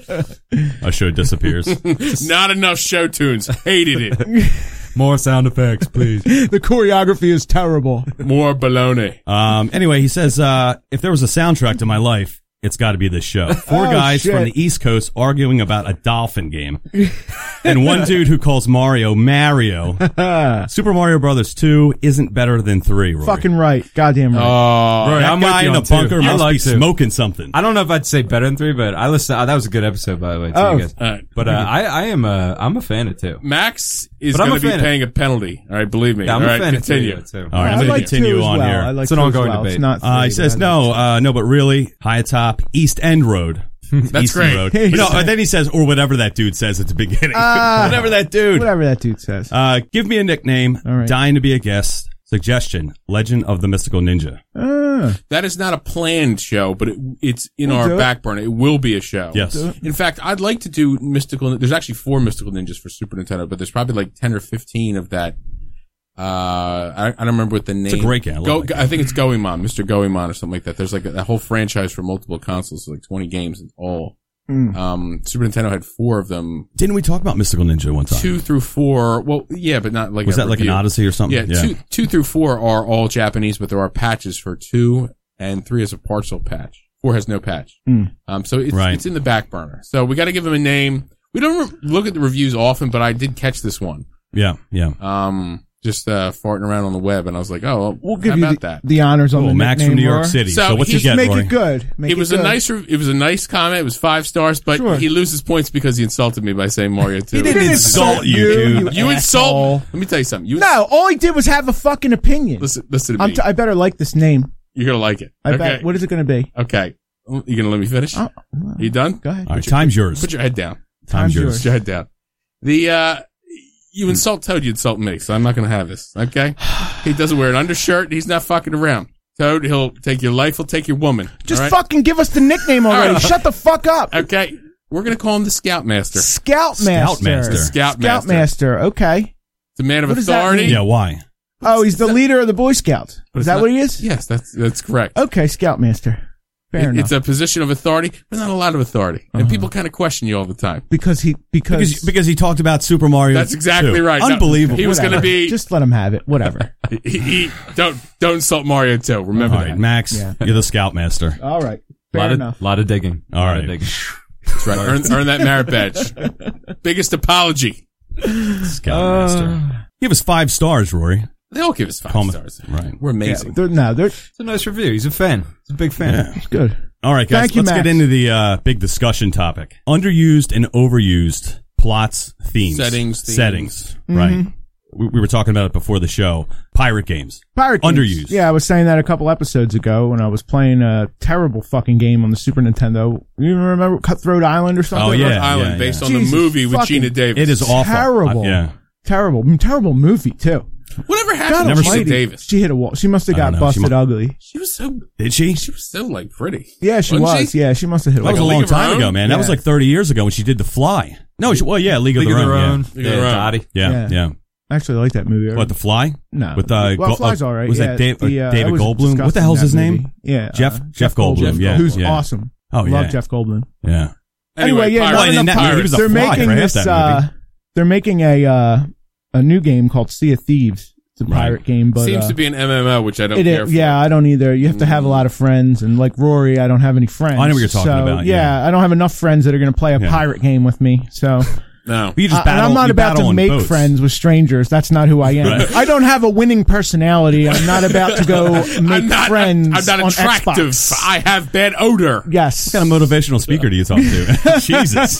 A show disappears. Not enough show tunes. Hated it. More sound effects, please. The choreography is terrible. More baloney. Um, anyway, he says, uh, if there was a soundtrack to my life, it's got to be this show. Four Oh, guys shit. from the East Coast arguing about a dolphin game. And one dude who calls Mario Mario. Super Mario Brothers two isn't better than three, Rory. Fucking right. Goddamn right. Oh, Rory, that I'm with guy you in the on two. bunker I must like be two. smoking something. I don't know if I'd say better than three, but I listened. Uh, that was a good episode, by the way. Too, Oh. guys. all right. But uh, I, I am a, I'm a fan of two. Max is But I'm going a to be fan of- paying a penalty. All right, believe me. Yeah, I'm All a right, fan of continue. two, too. All right, I I'm going to like continue two as on well. here. I like It's an two as ongoing well. debate. It's not Uh, he three, says, but I no, like uh, no, but really, high atop, East End Road. That's East great. End Road. Hey, no, he's- and then he says, or whatever that dude says at the beginning. Ah. whatever that dude. whatever that dude says. Uh, give me a nickname. All right. Dying to be a guest. Suggestion: Legend of the Mystical Ninja. Ah, That is not a planned show, but it, it's in We'll our do it. back burner. It will be a show. Yes. Do it. In fact, I'd like to do mystical. There's actually four mystical ninjas for Super Nintendo, but there's probably like ten or fifteen of that. Uh, I, I don't remember what the name. a great game. I love Go, that game. I think it's Goemon, Mister Goemon or something like that. There's like a, a whole franchise for multiple consoles, so like twenty games in all. Mm. Um, Super Nintendo had four of them, Didn't we talk about Mystical Ninja one time? two through four. Well, yeah, but not like Was a that like an review. Odyssey or something? Yeah, two two through four are all Japanese, but there are patches for two, and three is a partial patch. Four has no patch. Mm. Um, so it's Right. it's in the back burner. So we got to give him a name. We don't re- look at the reviews often, but I did catch this one. yeah, yeah. Um, just uh, farting around on the web, and I was like, oh, well, we'll give how you about the, that? the honors on Cool. the Max nickname, from New York Roar. City. So So, what you he's- get, Make Rory? it good. Make it was good. a nice. Re- it was a nice comment. It was five stars, but Sure. he loses points because he insulted me by saying Mario two. He didn't insult you, dude. You asshole. insult. Let me tell you something. You No, all he did was have a fucking opinion. listen. Listen to I'm me. t- I better like this name. You're gonna like it. I okay. bet. What is it going to be? Okay. You gonna let me finish? Oh, you done? go ahead. All right, time's yours. Put your head down. Time's time's yours. Put your head down. The uh, you insult Toad, you insult me. So I'm not gonna have this. Okay. He doesn't wear an undershirt. He's not fucking around. Toad, he'll take your life. He'll take your woman. Just all right? fucking give us the nickname already. right. Shut the fuck up. Okay. We're gonna call him the Scoutmaster. Scoutmaster. Scoutmaster. Scoutmaster. Scoutmaster. Okay. The man of What does that authority. mean? Yeah, why? Oh, he's the leader of the Boy Scouts. But Is it's that not- what he is? Yes, that's that's correct. Okay, Scoutmaster. Fair It- enough. it's a position of authority, but not a lot of authority, and people kind of question you all the time. because he because, Because because he talked about Super Mario. That's exactly two. right. No, Unbelievable. he was going to whatever. be. Just let him have it. Whatever. he, he, don't don't insult Mario too. Remember All that. right, Max, Yeah. you're the Scoutmaster. All right. A lot Fair of, enough. lot of digging. All lot right. of digging. That's right. Earn, earn that merit badge. Biggest apology. Scoutmaster. Give us five stars, Rory. They all give us five Call me- stars. Right. We're Yeah, amazing. they're, no, they're It's a nice review. He's a fan. He's a big fan. Yeah. it's good. All right, guys. Thank you, let's Max. get into the uh, big discussion topic: underused and overused plots, themes, Settings, themes. settings. Mm-hmm. Right. We, we were talking about it before the show. Pirate games. Pirate games. Underused. Yeah, I was saying that a couple episodes ago when I was playing a terrible fucking game on the Super Nintendo. You even remember Cutthroat Island or something? Oh, yeah. Rhode Island, yeah, based yeah. on Jesus the movie with fucking- Gina Davis. It is awful. Terrible. Uh, yeah. Terrible. Mm, Terrible movie, too. Whatever happened God to never Gina almighty. Davis? She hit a wall. She must have I don't got know. She busted mu- ugly. She was so. Did she? She was so like pretty. Yeah, she Wasn't was. she? Yeah, she must have hit a That was wall. a League long of Her time Own? ago, man. That was Yeah. like thirty years ago when she did The Fly. No, she, well, yeah, League, League of Their Own. Own. League Yeah, of Their Own. Dottie. Yeah, yeah. Yeah. yeah. I actually like that movie. What, The Fly? No. With, uh, well, Go- Fly's uh, all right. was yeah, that Dave- uh, the, uh, David I was Goldblum? What the discussing hell's that his name? movie. Yeah. Jeff- uh, Jeff Goldblum, yeah, Who's yeah. awesome. Oh, Love yeah. Jeff Goldblum. Yeah. Anyway, yeah, Pirates. not Well, and enough that- he pirates. was a They're fly making for half this, that uh, movie. they're making a, uh, a new game called Sea of Thieves. It's a Right. pirate game, but, Seems uh, to be an M M O, which I don't it care is, for. yeah, I don't either. You have to have a lot of friends, and like Rory, I don't have any friends. I know what you're talking So, about, Yeah, yeah. I don't have enough friends that are going to play a Yeah. pirate game with me. So, No. But you just Uh, and battle, I'm not you about battle to on make boats. friends with strangers. That's not who I am. Right. I don't have a winning personality. I'm not about to go make I'm not, friends I'm not on attractive. Xbox. I have bad odor. Yes. What kind of motivational speaker do you talk to? Jesus.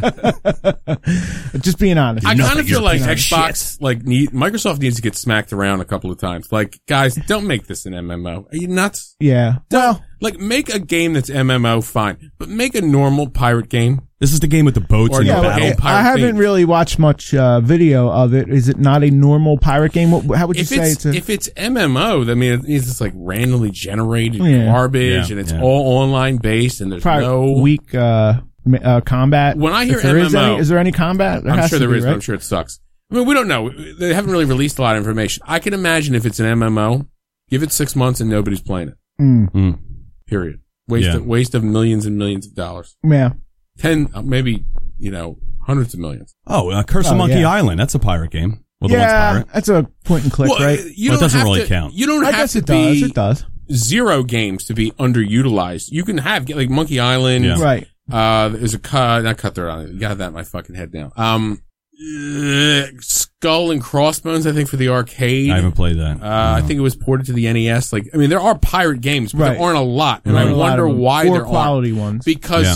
Just being honest. I kind Nothing, of feel you're like a piece of Xbox, like need, Microsoft needs to get smacked around a couple of times. Like, guys, don't make this an M M O. Are you nuts? yeah. Well, Like, make a game that's M M O, fine, but make a normal pirate game. This is the game with the boats Or and no, the yeah, battle. okay. well, pirate I haven't theme. really watched much uh, video of it. Is it not a normal pirate game? What, how would you If say it's it's a... if it's M M O, I mean, it's just like randomly generated Yeah. garbage, Yeah, and it's yeah. all online based, and there's Probably no. weak uh, ma- uh, combat. When I hear If there is M M O, any, is there any combat? There I'm has sure to there be, is, right? but I'm sure it sucks. I mean, we don't know. They haven't really released a lot of information. I can imagine if it's an M M O, give it six months and nobody's playing it. Mm, Mm. Period. Waste Yeah. of, waste of millions and millions of dollars. yeah. Ten, uh, maybe you know, hundreds of millions. Oh, uh, Curse of Oh, Monkey yeah. Island. That's a pirate game. Well, the one's Yeah, pirate. that's a point and click, right? You Well, it don't doesn't have really to, count. You don't I have guess to it does. be It does. zero games to be underutilized. You can have like Monkey Island. Yeah. Right. Uh, there's a cut, not Cutthroat Island. You got that in my fucking head now. Um, uh, Skull and Crossbones, I think, for the arcade. I haven't played that. Uh, I think it was ported to the N E S. Like, I mean, there are pirate games, but Right. there aren't a lot, and There I aren't a lot wonder of them. why Poor there quality aren't. ones. Because Yeah.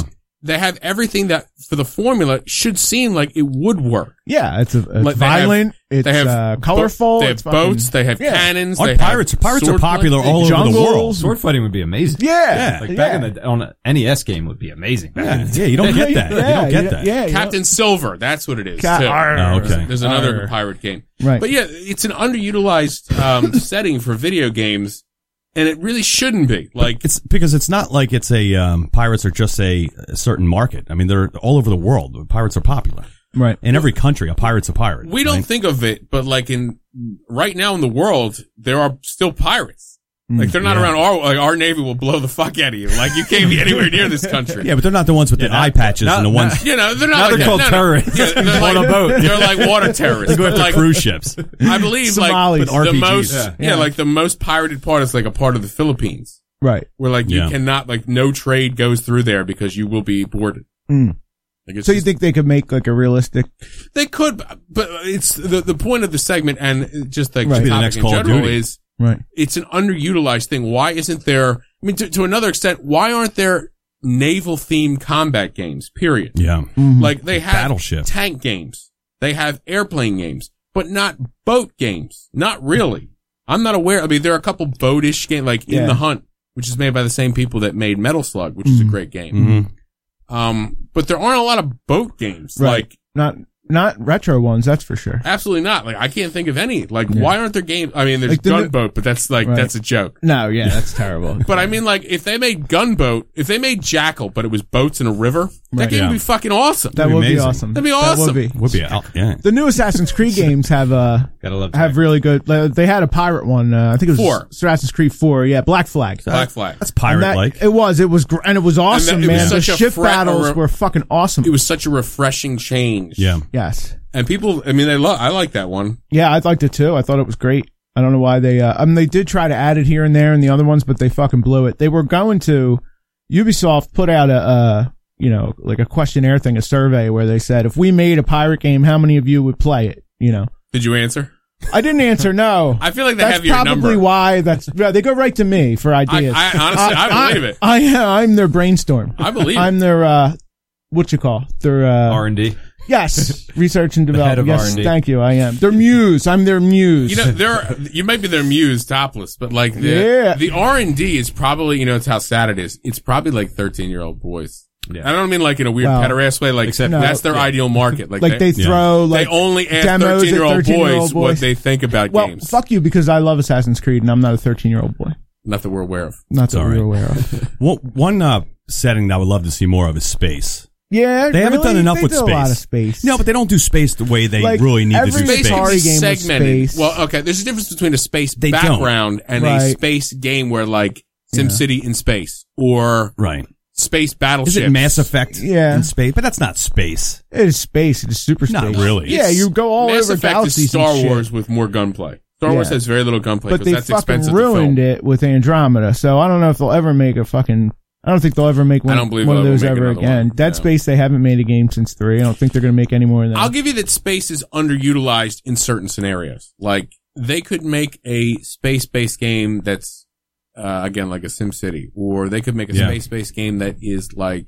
they have everything that for the formula should seem like it would work. Yeah, it's, a, it's Like, they have- violent. it's they have uh, bo- colorful. They have it's fucking- boats. They have yeah. cannons. Aren't They have pirates pirates are sword popular play- all over the jungles. world. Sword fighting would be amazing. Yeah, Like yeah. back in the on an N E S game would be amazing. Back Yeah, in the yeah, you don't get that. Yeah, you don't get yeah, that. Yeah, you Captain Silver. That's what it is. Ca- too. Arr. Oh, okay. There's another Arr. pirate game. Right. But yeah, it's an underutilized um, setting for video games, and it really shouldn't be. Like, It's because it's not like it's a um, pirates are just a, a certain market. I mean, they're all over the world. Pirates are popular Right. in every country. A pirate's a pirate. we don't right? think of it, but like in right now in the world, there are still pirates. Like they're not Yeah. around. Our like our navy will blow the fuck out of you. Like you can't be anywhere near this country. Yeah, but they're not the ones with the eye patches not- and the not- ones. You know, they're not Now like they're that. called No, no. terrorists. Yeah, they're like, On a boat. They're like water terrorists. They go after like, cruise ships. I believe like Somalis. the R P Gs. most, Yeah. yeah. like the most pirated part is like a part of the Philippines Right. where like Yeah. you cannot like no trade goes through there because you will be boarded. Mm. Like it's So you just- think they could make like a realistic? they could, but it's the the point of the segment and just like Right. the Be the topic next in Call of general Duty. is Right. it's an underutilized thing. Why isn't there? I mean, to, to another extent, why aren't there naval themed combat games? Period. Yeah. Like they have Battleship. tank games, they have airplane games, but not boat games. Not really. I'm not aware. I mean, there are a couple boatish games like Yeah. In the Hunt, which is made by the same people that made Metal Slug, which is a great game. Mm-hmm. Um, but there aren't a lot of boat games. Right. Like Not not retro ones. That's for sure. absolutely not. Like I can't think of any. Like why aren't there games? I mean, there's Like the new- Gunboat, but that's like Right. that's a joke. No. Yeah, that's terrible. But I mean, like, if they made Gunboat, if they made Jackal, but it was boats in a river, that Right. game Yeah. would be fucking awesome. That be would be amazing. awesome. That'd be That awesome. would be. Would be out. Yeah. The new Assassin's Creed games have uh Gotta love have really good. Uh, they had a pirate one. Uh, I think it was Four. Assassin's Creed Four. Yeah, Black Flag. Black Flag. That's And pirate that- like. It was. It was. Gr- and it was awesome, it was man. The such a ship fre- a battles re- were fucking awesome. It was such a refreshing change. Yeah. Yes. And people, I mean, they love, I like that one. Yeah, I liked it too. I thought it was great. I don't know why they. Uh, I mean, they did try to add it here and there in the other ones, but they fucking blew it. They were going to. Ubisoft put out a, uh, you know, like a questionnaire thing, a survey where they said, if we made a pirate game, how many of you would play it? You know, Did you answer? I didn't answer no. I feel like they That's have your probably number. why. That's yeah, they go right to me for I, ideas. I honestly, I, believe it. I, I I'm their brainstorm. I believe I'm it. their uh, what you call their uh, R and D. yes, research and head development. of Yes, R and D. thank you. I am their muse. I'm their muse. You know, there, are, you might be their muse topless, but like the, Yeah. the R and D is probably, you know, it's how sad it is. It's probably like thirteen year old boys. Yeah. I don't mean like in a weird Well, pederast way. Like except- that's their No. ideal market. Like, like they, they, throw like they only ask demos thirteen year at old thirteen-year-old boys what boys. they think about Well, games. fuck you because I love Assassin's Creed and I'm not a thirteen year old boy. Not that we're aware of. Not that all we're right. aware of. Well, one uh, setting that I would love to see more of is space. Yeah, They haven't really? done enough They with do space. A lot of space. No, but they don't do space the way they Like, really need to do every space. Atari Space game can be was segmented. space. Well, okay, there's a difference between a space They don't. background and a Right. space game where like SimCity in space or Right. space battleships. Is it Mass Effect Yeah. in space? But that's not space. It is space. It is super space. Not really. Yeah, you go all Mass over Effect galaxies is Star and shit. Wars with more gunplay. Star Wars Yeah. has very little gunplay But because they that's fucking expensive ruined to film. it with Andromeda. So I don't know if they'll ever make a fucking. I don't think they'll ever make one, I don't believe one of they'll those ever make ever another again. one. Dead No. Space, they haven't made a game since three. I don't think they're going to make any more of that. I'll give you that space is underutilized in certain scenarios. Like they could make a space-based game that's uh, again like a SimCity, or they could make a Yeah. space-based game that is like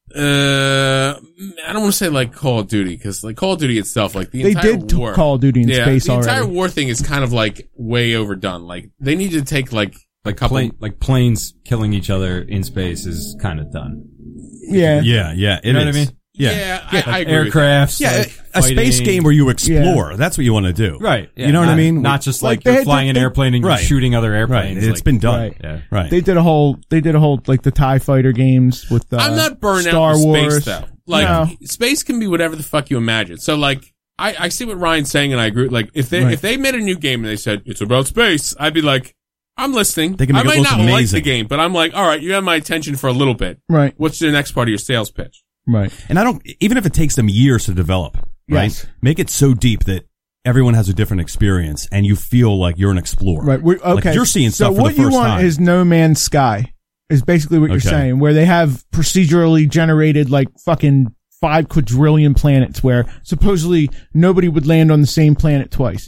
uh, I don't want to say like Call of Duty because like Call of Duty itself, like the they entire did t- war, Call of Duty in yeah, space the already. entire war thing is kind of like way overdone. Like they need to take like Like couple. plane, like planes killing each other in space is kind of done. yeah. Yeah, yeah. It You know what I is. mean? Yeah. yeah, I, I agree. with Aircrafts. Yeah, like, a space fighting. game where you explore. That's what you want to do. Right. yeah, You know what I not- mean? Not just Like, like, they you're had flying to- an they- airplane and you're Right. shooting other Right. airplanes. It's like- been done. Right. Yeah. Right. They did a whole. They did a whole like the TIE Fighter games with. Uh, I'm not burning Star out with Wars. space though. Like No. space can be whatever the fuck you imagine. So like I, I see what Ryan's saying and I agree. Like if they Right. if they made a new game and they said it's about space, I'd be like, I'm listening. They can make I it might look not like amazing. the game, but I'm like, all right, you have my attention for a little bit. Right. What's the next part of your sales pitch? Right. And I don't, even if it takes them years to develop, right? Yes. Make it so deep that everyone has a different experience and you feel like you're an explorer. Right. We're, okay. Like you're seeing so stuff for what the first you want time. is No Man's Sky. Is basically what you're Okay. saying, where they have procedurally generated like fucking five quadrillion planets, where supposedly nobody would land on the same planet twice.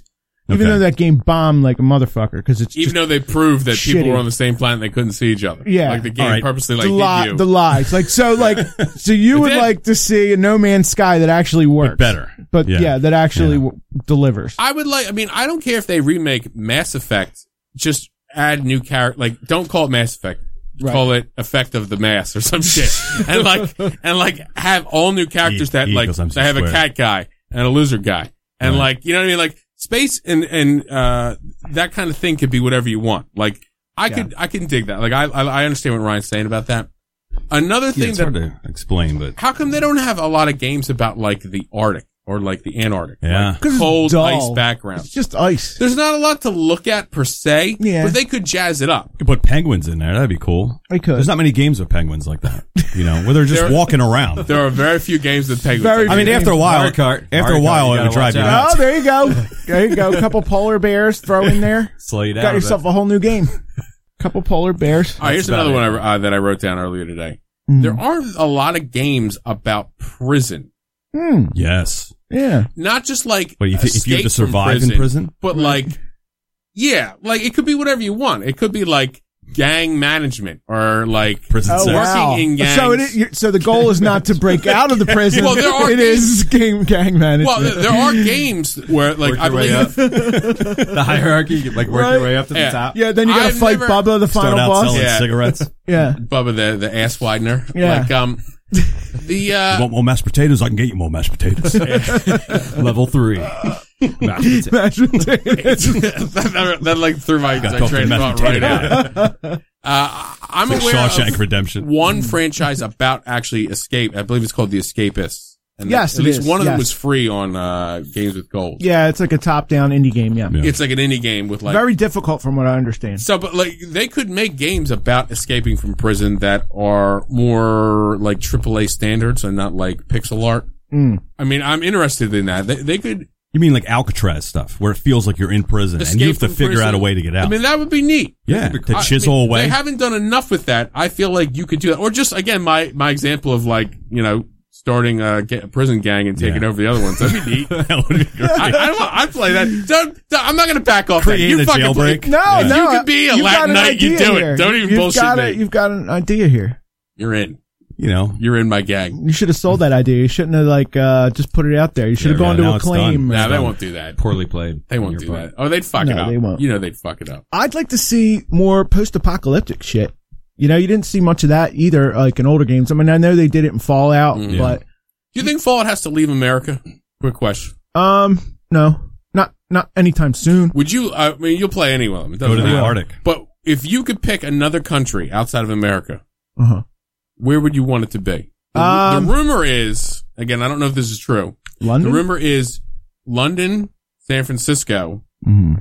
Even Okay. though that game bombed like a motherfucker, because it's Even just though they proved that people shitty. were on the same planet, they couldn't see each other. Yeah. Like the game All right. purposely like the, hid li- you. the lies. Like, so, like, so you It would did. like to see a No Man's Sky that actually works. better. But yeah, Yeah. that actually Yeah. w- delivers. I would like, I mean, I don't care if they remake Mass Effect, just add new character, like, don't call it Mass Effect. Right. Call it Effect of the Mass or some shit. And like, and like have all new characters E- that like, equals M C they have a squared. cat guy and a lizard guy. And Right. like, you know what I mean? Like, space and, and, uh, that kind of thing could be whatever you want. Like, I could, I can dig that. Like, I, I, I understand what Ryan's saying about that. Another Yeah, thing it's that, hard to explain, but how come they don't have a lot of games about like the Arctic or like the Antarctic? Yeah. Like, 'Cause it's cold dull. ice background. It's just ice. There's not a lot to look at per se, Yeah. but they could jazz it up. You could put penguins in there. That'd be cool. I could. There's not many games with penguins like that. You know, where they're just There- walking around. There are very few games with penguins. Very I mean, few after a games. while, Mario Kart. after Mario a while, Kart, you it would gotta drive you watch nuts. Oh, there you go. There you go. A couple polar bears throw in there. slow you down. Got a bit. yourself a whole new game. Couple polar bears. All right, here's That's another about one I, uh, that I wrote down earlier today. Mm. There aren't a lot of games about prison. Hmm. Yes. Yeah. Not just like But if, if you have to escape from survive in prison, but like, yeah, like it could be whatever you want. It could be like gang management or like prison Oh, sex. wow. wow. in So, it gangs. is, you- so the goal is not to break out of the prison. Well, there are It is game gang management. well, there are games where like Work I your way believe up. the hierarchy, you like work Right. your way up to the Yeah. top. yeah, then you gotta I've fight never- Bubba, the Start final out boss. selling Yeah. cigarettes. Yeah. Bubba the the ass widener. Yeah. Like um, the uh, You want more mashed potatoes? I can get you more mashed potatoes. Level three. Mashed potatoes. Mashed potatoes. that, that, that like threw my Got my cooked train in of mashed thought right potatoes. out. Uh, I'm Like aware Shawshank of Redemption. one franchise about actually Escape. I believe it's called The Escapists. And Yes, at it least is, one of them yes. was free on uh, Games with Gold. Yeah, it's like a top-down indie game. Yeah. Yeah. It's like an indie game with like Very difficult, from what I understand. so, but like they could make games about escaping from prison that are more like triple A standards and not like pixel art. Mm. I mean, I'm interested in that. They, they could You mean like Alcatraz stuff, where it feels like you're in prison and you have escape to from figure prison. out a way to get out? I mean, that would be neat. yeah, to I- chisel I mean, away. They haven't done enough with that. I feel like you could do that. Or just, again, my, my example of like, you know, starting a, ga- a prison gang and taking Yeah. over the other ones. That'd be neat. that would be great. I, I don't, I'd play that. Don't, don't- I'm not going to back off Create that. You a fucking jailbreak. play- No, If no. you could be a you've got Latin an knight, you idea do it. here. Don't even you've bullshit got me. A, you've got an idea here. You're in. You know, You're in my gang. You should have sold that idea. You shouldn't have like uh just put it out there. You should have Yeah, gone now to it's Acclaim. done. Nah, or- they won't do that. Poorly played. They on won't your do part. that. Oh, they'd fuck it No, up. they won't. You know they'd fuck it up. I'd like to see more post-apocalyptic shit. You know, you didn't see much of that either, like in older games. I mean, I know they did it in Fallout, Mhm. but Do you think Fallout has to leave America? Quick question. um, no, not not anytime soon. Would you, uh, I mean, you'll play any of them. It go doesn't to the matter. Arctic. But if you could pick another country outside of America, Uh huh. where would you want it to be? The, Um, the rumor is, again, I don't know if this is true. London. The rumor is London, San Francisco, Mhm.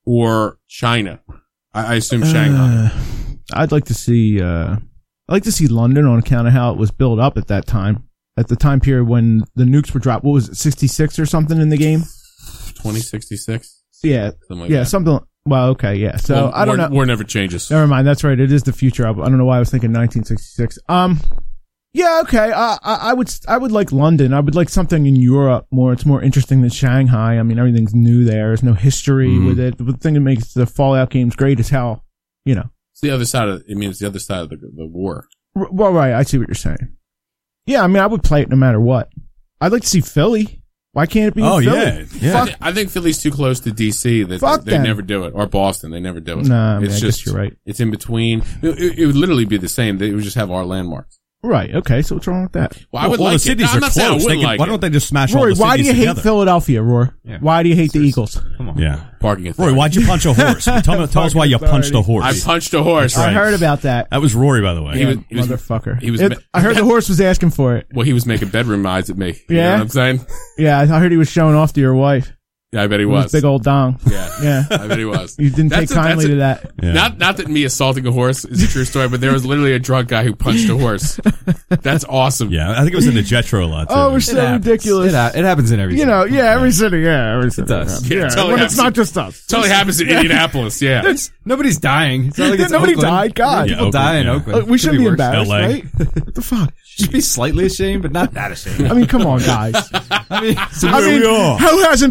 or China. I, I assume Shanghai. Uh, I'd like to see. Uh, I'd like to see London on account of how it was built up at that time, at the time period when the nukes were dropped. What was it, sixty-six or something in the game? twenty sixty-six? Yeah, Something like yeah, that. something. Well, okay, yeah. So Well, I don't war, know. War never changes. Never mind. That's right. It is the future. I I don't know why I was thinking nineteen sixty-six. Um, yeah, okay. I, I, I would, I would like London. I would like something in Europe more. It's more interesting than Shanghai. I mean, everything's new there. There's no history Mm-hmm. Mhm. with it. The thing that makes the Fallout games great is how, you know. It's the other side of, I mean, it's the other side of the, the war. R- well, right. I see what you're saying. Yeah, I mean, I would play it no matter what. I'd like to see Philly. Why can't it be Oh in Philly? yeah, yeah. I, thi- I think Philly's too close to D C. That Fuck they, they them. never do it. Or Boston, they never do it. Nah, I mean, it's I just, guess you're right. It's in between. It, it- it would literally be the same. They would just have our landmarks. Right. Okay. So what's wrong with that? Well, I would well, like the cities it. I'm are not saying I close. They wouldn't can- like why it. don't they just smash all Rory, the why do cities you hate together? Philadelphia, Roar? Yeah. Why do you hate the Eagles? Come on. Yeah. Parking authority. Rory, why'd you punch a horse? Tell, me, tell us why you punched a horse. I punched a horse. I heard about that. That was Rory, by the way. He was- he was- Motherfucker. he was It- ma- I heard the horse was asking for it. Well, he was making bedroom eyes at me. You Yeah? know what I'm saying? Yeah, I heard he was showing off to your wife. Yeah, I bet he With was. his big old dong. Yeah. Yeah. I bet he was. You didn't That's take a- kindly that's a- to that. Yeah. Not not that me assaulting a horse is a true story, but there was literally a drunk guy who punched a horse. That's awesome. Yeah, I think it was in the Jetro a lot too. Oh, we're It so happens. ridiculous. It, ha- it happens in every You city. know, yeah, every city, yeah, every city. does. Yeah, Yeah, totally when happens. it's not just us. Totally happens in Indianapolis. Yeah. It's- nobody's dying. It's not like it's Nobody Oakland. died, God. People Yeah, die in Oakland, Oakland. Uh, we Could shouldn't be worse. embarrassed, L A. right? What the fuck? Should be slightly ashamed, but not that ashamed. I mean, come on, guys. I mean, I mean, we are. who hasn't been so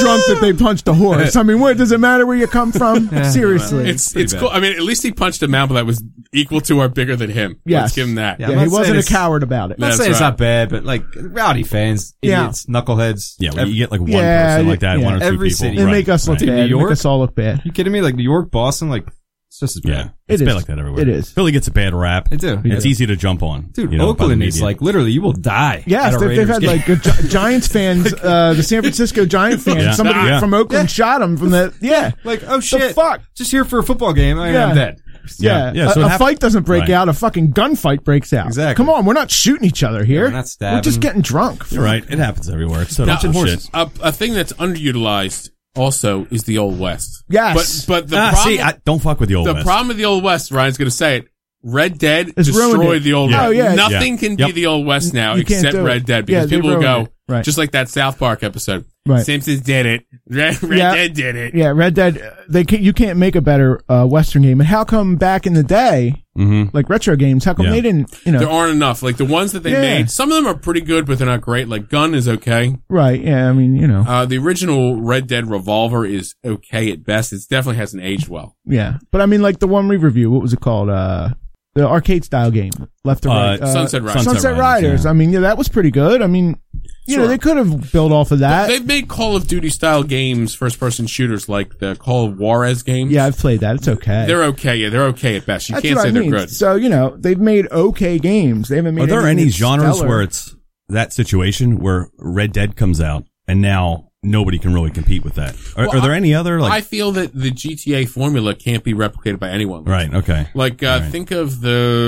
drunk that they punched a horse. I mean, what does it matter where you come from? Seriously. It's it's cool. I mean, at least he punched a mammal that was equal to or bigger than him. Yes. Let's give him that. Yeah, I'm he not wasn't saying a it's- coward about it. I'm not That's saying it's right. not bad, but like rowdy fans, Yeah. idiots, knuckleheads. Yeah, when you get like one Yeah, person like that, yeah. one or two Every people. city. They right, make us look right. bad. New They York? make us all look bad. You kidding me? Like New York, Boston, like it's just as bad. Yeah, it's It bad is. like that everywhere. It is. Philly gets a bad rap. They do. It's Yeah. easy to jump on. Dude, you know, by the Oakland is media. like literally you will die. Yes, at a they've, they've Raiders had game. like good Gi- Giants fans, uh, the San Francisco Giant fans, Yeah. somebody Yeah. from Oakland shot him from the, yeah. like oh The shit, fuck? just here for a football game. I Yeah. am dead. Yeah, Yeah, so a, it a hap- fight doesn't break Right. out. A fucking gunfight breaks out. Exactly. Come on, we're not shooting each other here. we're not stabbing. We're just getting drunk. You're right. It happens everywhere. It's so Now, much shit. a, a thing that's underutilized also is the Old West. Yes. But but the Ah, problem see, I, don't fuck with the old the West. problem with the Old West, Ryan's going to say it. Red Dead It's ruined destroyed it. the Old Yeah. West. Oh, yeah. Nothing Yeah. can Yep. be the Old West now You can't except do it. Red Dead Yeah, because they people will ruined go, it. Right. just like that South Park episode. Right. Simpsons did it. Red, Red Yeah. Dead did it. Yeah, Red Dead. uh, They can, you can't make a better uh, Western game. And how come back in the day, Mm-hmm. like retro games, how come Yeah. they didn't? You know, There aren't enough. Like the ones that they Yeah. made, some of them are pretty good, but they're not great. Like Gun is okay. right? Yeah, I mean, you know, Uh, the original Red Dead Revolver is okay at best. It definitely hasn't aged well. yeah. But I mean, like the one we review, what was it called? Uh, the arcade style game, left to Uh, right. Uh, Sunset Riders. Sunset, Sunset Riders. Riders, yeah. I mean, yeah, that was pretty good. I mean, you know, Sure. they could have built off of that. They've made Call of Duty style games, first person shooters like the Call of Juarez games. Yeah, I've played that. It's okay. They're okay. Yeah, they're okay at best. You That's can't what say I they're mean. good. So you know, they've made okay games. They haven't made. Are there anything any that's genres stellar. where it's that situation where Red Dead comes out and now nobody can really compete with that? Are, Well, are there any other I like? feel that the G T A formula can't be replicated by anyone. Right. Okay. Like, uh, Right. think of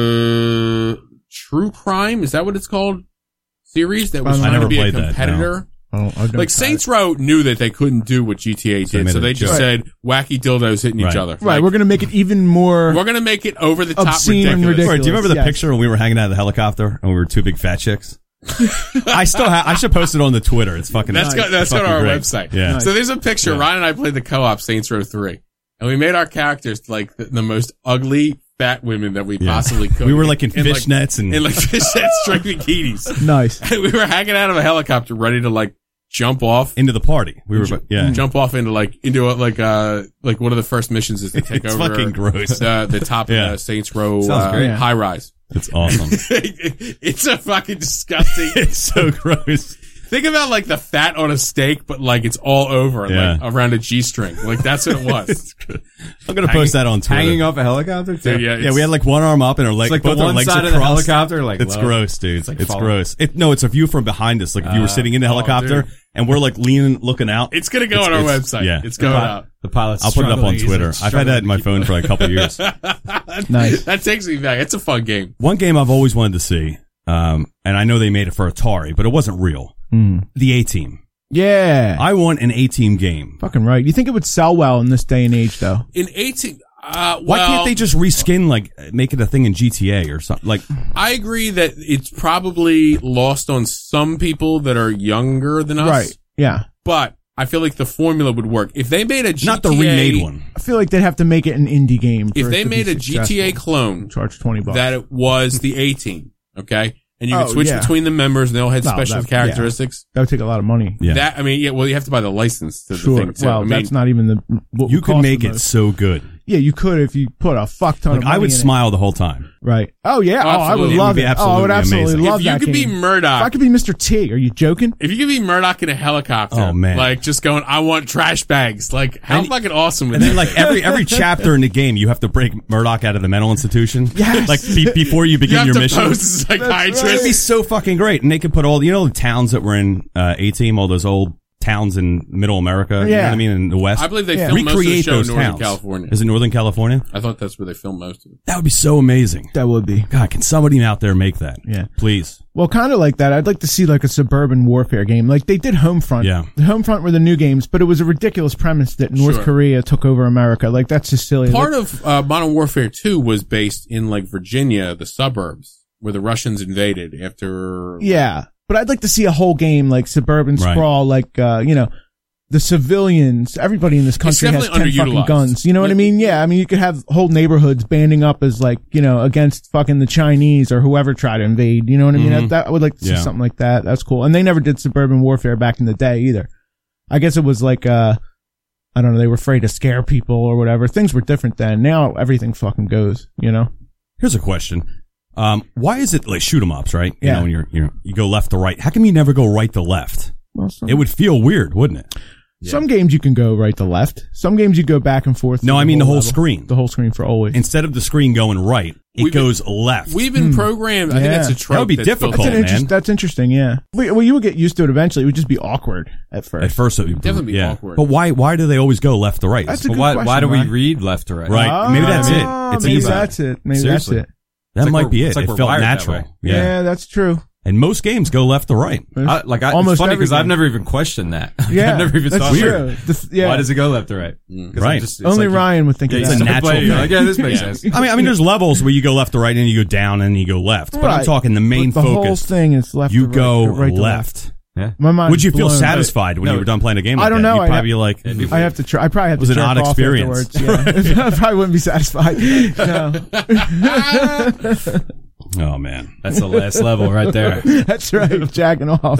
the True Crime. Is that what it's called? Series that was I trying never to be a played that, no. competitor. Oh, I don't Like Saints Row knew that they couldn't do what G T A So they did, made so a they just joke. said wacky dildos hitting each Right. other. Right, Like, we're gonna make it even more. we're gonna make it over the top Obscene and ridiculous. ridiculous. Right, do you remember the yes. picture when we were hanging out of the helicopter and we were two big fat chicks? I still have. I should post it on the Twitter. It's fucking. That's got that's it's on our fucking great. website. Yeah. So there's a picture. Yeah. Ryan and I played the co-op Saints Row three, and we made our characters like the, the most ugly fat women that we Yeah. possibly could. We were like in like- fishnets and in like fishnets, straight bikinis. Nice. And we were hanging out of a helicopter, ready to like jump off. into the party. We were. Yeah. Jump off into like into a, like uh like one of the first missions is to take It's over fucking gross. the, the top Yeah. of the Saints Row Sounds uh, great. high rise. It's awesome. It's a fucking disgusting. It's so gross. Think about like the fat on a steak, but like it's all over, Yeah. like around a G string. Like that's what it was. I'm gonna post that on Twitter. hanging off a helicopter. Too. Dude, yeah, Yeah, it's- we had like one arm up and our leg, It's like both the our one legs side are of the crossed. helicopter. Like It's low. gross, dude. It's, like it's falling. gross. It, no, it's a view from behind us. Like if you were Uh, sitting in the oh, helicopter dude. and we're like leaning, looking out. It's gonna go It's- on our it's- website. yeah. It's going The pi- out. The pilot's I'll put it up on struggling. Twitter. He's I've had that in my struggling phone for like a couple years. Nice. That takes me back. It's a fun game. One game I've always wanted to see, um, and I know they made it for Atari, but it wasn't real. Mm. The A-Team. Yeah. I want an A-Team game. Fucking right. You think it would sell well in this day and age, though? In eighteen, uh, Why well, can't they just reskin, like, make it a thing in G T A or something? Like, I agree that it's probably lost on some people that are younger than us. Right. Yeah. But I feel like the formula would work if they made a G T A. not the remade one. I feel like they'd have to make it an indie game. For If it they to be made a G T A successful. clone charge twenty bucks. that it was the A-Team, okay, and you could Oh, switch yeah. between the members and they all had No, special that- characteristics. that would take a lot of money. Yeah. That I mean, yeah. Well, you have to buy the license to Sure. the thing too. Well, I mean, that's not even the. What You would could cost make the it most. so good. Yeah, you could if you put a fuck ton Like, of money I would in it. smile the whole time. Right. Oh yeah. Oh, I would Absolutely. love It it. would be Oh, I would absolutely absolutely amazing. love if you that could game. be If Murdoch, I could be Mister T, are you joking? if you could be Murdoch in a helicopter, Oh, man. like just going, I want trash bags. Like how And- fucking awesome would And then, that? like, every every chapter in the game, you have to break Murdoch out of the mental institution. Yes. Like, be, before you You begin have your to mission. pose as a psychiatrist. It'd be so fucking great. And they could put all, you know, the towns that were in uh, A-Team, all those old towns in middle America, you know Yeah. what I mean, in the West. I believe they Yeah. filmed most of the Recreate show in those Northern towns. California. Is it Northern California? I thought that's where they filmed most of it. That would be so amazing. That would be. God, can somebody out there make that? Yeah. Please. Well, kind of like that. I'd like to see like a suburban warfare game. Like they did Homefront. Yeah. The Homefront were the new games, but it was a ridiculous premise that North Sure. Korea took over America. Like that's just silly. Part Like, of uh, Modern Warfare two was based in like Virginia, the suburbs, where the Russians invaded after. yeah. But I'd like to see a whole game like suburban Right. sprawl, like, uh, you know, the civilians, everybody in this country has definitely ten fucking underutilized. guns. You know what I Like- mean? Yeah. I mean, you could have whole neighborhoods banding up as like, you know, against fucking the Chinese or whoever tried to invade. You know what I mean? Mhm. That, that I would like to see Yeah. something like that. That's cool. And they never did suburban warfare back in the day either. I guess it was like, uh, I don't know, they were afraid to scare people or whatever. Things were different then. Now everything fucking goes, you know? Here's a question. Um, why is it like shoot 'em ups, right? You Yeah. know, when you're, you you go left to right. How come you never go right to left? Well, some, It would feel weird, wouldn't it? some games you can go right to left. Some games you go back and forth. No, through I mean the whole level. screen. The whole screen for always. Instead of the screen going right, it We've been- goes left. We've been programmed. I think Yeah. that's a trope. That would be that's built difficult. That's, an in. interest, man. that's interesting, yeah. Well, you would get used to it eventually. It would just be awkward at first. At first, it would Definitely be yeah. awkward. But why? Why do they always go left to right? That's a But good why, question, why do we Ryan. read left to right? Right. Maybe that's it. It's maybe easy. that's it. Maybe Seriously. that's it. That It's like might we're- be it. it's like It we're felt wired that natural. way. Yeah. Yeah. that's true. And most games go left to right. I, like I, Almost it's funny because every I've game. never even questioned that. Yeah, I've never even that's thought true. about it. The f- yeah. Why does it go left to right? 'Cause Right. I'm just- it's Only like you- Ryan would think Yeah, of you that. It's a start natural playing, you're thing. like, yeah, this makes Yeah. sense. I mean, I mean, there's levels where you go left to right and you go down and you go left. But I'm Right. talking the main But the whole focus. thing is left You to right, go right to left. Yeah. My mind's Would you feel blown. satisfied when No. you were done playing a game like I don't that? know. You'd I'd probably be like, I have to try. I probably have Was to an jerk odd off experience. afterwards. Yeah. I probably wouldn't be satisfied. No. oh man. That's the last level right there. That's right. Jacking off.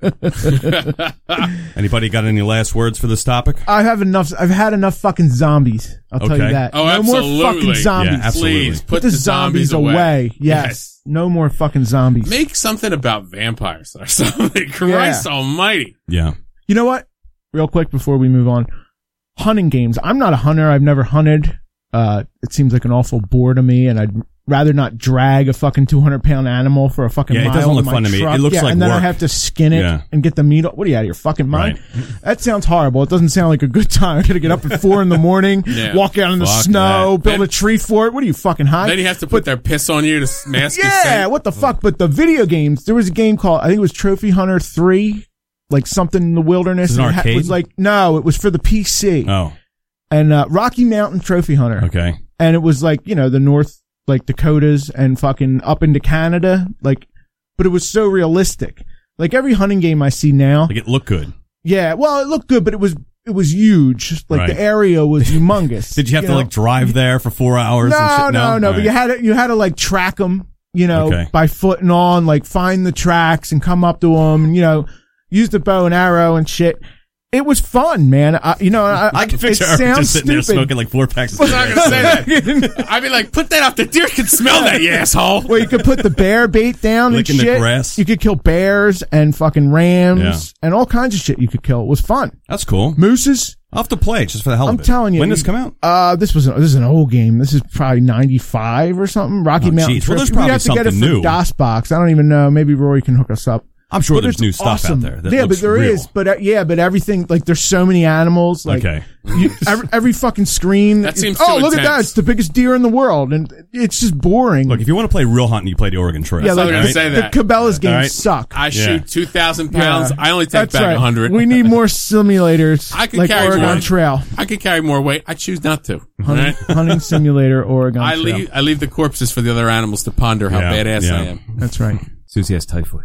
Anybody got any last words for this topic? I have enough. I've had enough fucking zombies. I'll tell Okay. you that. Oh, no absolutely. more fucking zombies. Yeah, absolutely. Please Put, put the, zombies, away. Yes. Yes. No more fucking zombies. Make something about vampires or something. Christ almighty. Yeah. You know what? Real quick before we move on. Hunting games. I'm not a hunter. I've never hunted. Uh, it seems like an awful bore to me, and I'd rather not drag a fucking two hundred pound animal for a fucking Yeah, it mile doesn't in look my fun to me. truck. It looks yeah, like and then I work. have to skin it Yeah. and get the meat. What are you out of your fucking mind? Right. That sounds horrible. It doesn't sound like a good time. I gotta get up at four in the morning, Yeah. walk out in the Fuck snow, that. build Then- a tree for it. What are you fucking high? Then you have to put their piss on you to s- mask your Yeah, scent. what the fuck? But the video games, there was a game called, I think it was Trophy Hunter three, like something in the wilderness. Is it an and ha- arcade? was like, no, it was for the P C. Oh, And, uh, Rocky Mountain Trophy Hunter. okay. And it was like, you know, the North, like Dakotas and fucking up into Canada. Like, but it was so realistic. Like every hunting game I see now. Like it looked good. Yeah, well, it looked good, but it was, it was huge. Like Right. the area was humongous. Did you have to know? like drive there for four hours? No, and shit? no, no. All But right. you had to, you had to like track them, you know, Okay. by foot and on, like find the tracks and come up to them and, you know, use the bow and arrow and shit. It was fun, man. I, you know, I, I can it picture Eric sounds just sitting there stupid. smoking like four packs of I was not cigarettes. going to say that. I'd be like, put that out. The deer can smell that, you asshole. Well, you could put the bear bait down and Licking the shit. grass. You could kill bears and fucking rams Yeah. and all kinds of shit you could kill. It was fun. That's cool. Mooses. I'll have to play it just for the hell I'm of it. telling you. When you- does this come out? Uh, this was, this is an old game. This is probably ninety-five or something. Rocky Oh, Mountain. geez. Well, there's Trophy. probably We'd have to get it something from new. DOSBox. I don't even know. Maybe Rory can hook us up. I'm sure But there's it's new stuff awesome. out there. That yeah, looks but there real. is. But uh, yeah, but everything, like there's so many animals. Like, Okay. you, every, every fucking screen. That seems oh, so look at that! intense. It's the biggest deer in the world, and it's just boring. Look, if you want to play real hunting, you play the Oregon Trail. yeah, I was like gonna the, say the that. Cabela's games All right. suck. I Yeah. shoot two thousand pounds. Yeah. I only take That's back right. one hundred. We need more simulators. I could like carry Oregon more. Trail, I could carry more weight. I choose not to. All hunting, right? hunting simulator, Oregon I Trail. leave, I leave the corpses for the other animals to ponder how Yeah, badass yeah. I am. That's right. Susie has typhoid.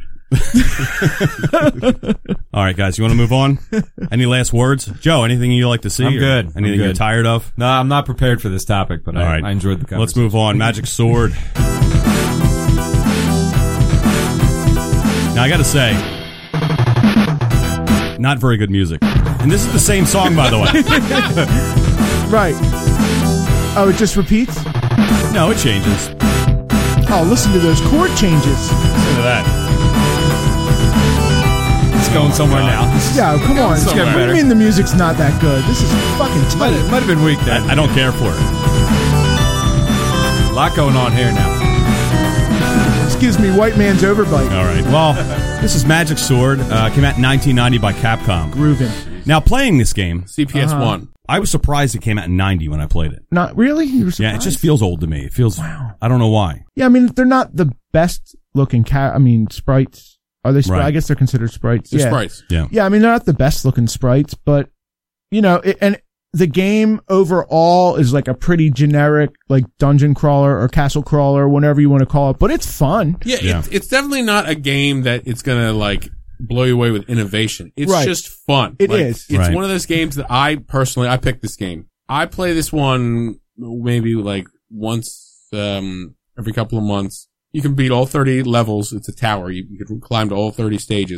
All right, guys, you want to move on? Any last words? Joe, anything you like to see? I'm or good. I'm Anything you're good. tired of? No, I'm not prepared for this topic, but All I, right. I enjoyed the conversation. Let's move on. Magic Sword. Now, I got to say, not very good music. And this is the same song, by the way. Right. Oh, it just repeats? No, it changes. Oh, listen to those chord changes. Listen to that. It's going somewhere now. Yeah, come on. It's getting What do better. you mean the music's not that good? This is fucking Might, tight. might have been weak then. I, I don't care for it. A lot going on here now. Excuse me, white man's overbite. All right. Well, this is Magic Sword. Uh, came out in nineteen ninety by Capcom. Grooving. Now, playing this game, C P S one. I was surprised it came out in ninety when I played it. Not really? You were Yeah, it surprised? just feels old to me. It feels, Wow. I don't know why. Yeah, I mean, they're not the best looking cat. I mean, sprites. Are they sprites? Right. I guess they're considered sprites. They're yeah. sprites. Yeah. Yeah, I mean, they're not the best looking sprites, but, you know, it, and the game overall is like a pretty generic, like dungeon crawler or castle crawler, whatever you want to call it, but it's fun. Yeah, Yeah. It's, it's definitely not a game that it's gonna like blow you away with innovation. It's Right. just fun. It It is. is. It's Right. one of those games that I personally I picked this game. I play this one maybe like once um every couple of months. You can beat all thirty levels. It's a tower. You, you can climb to all thirty stages.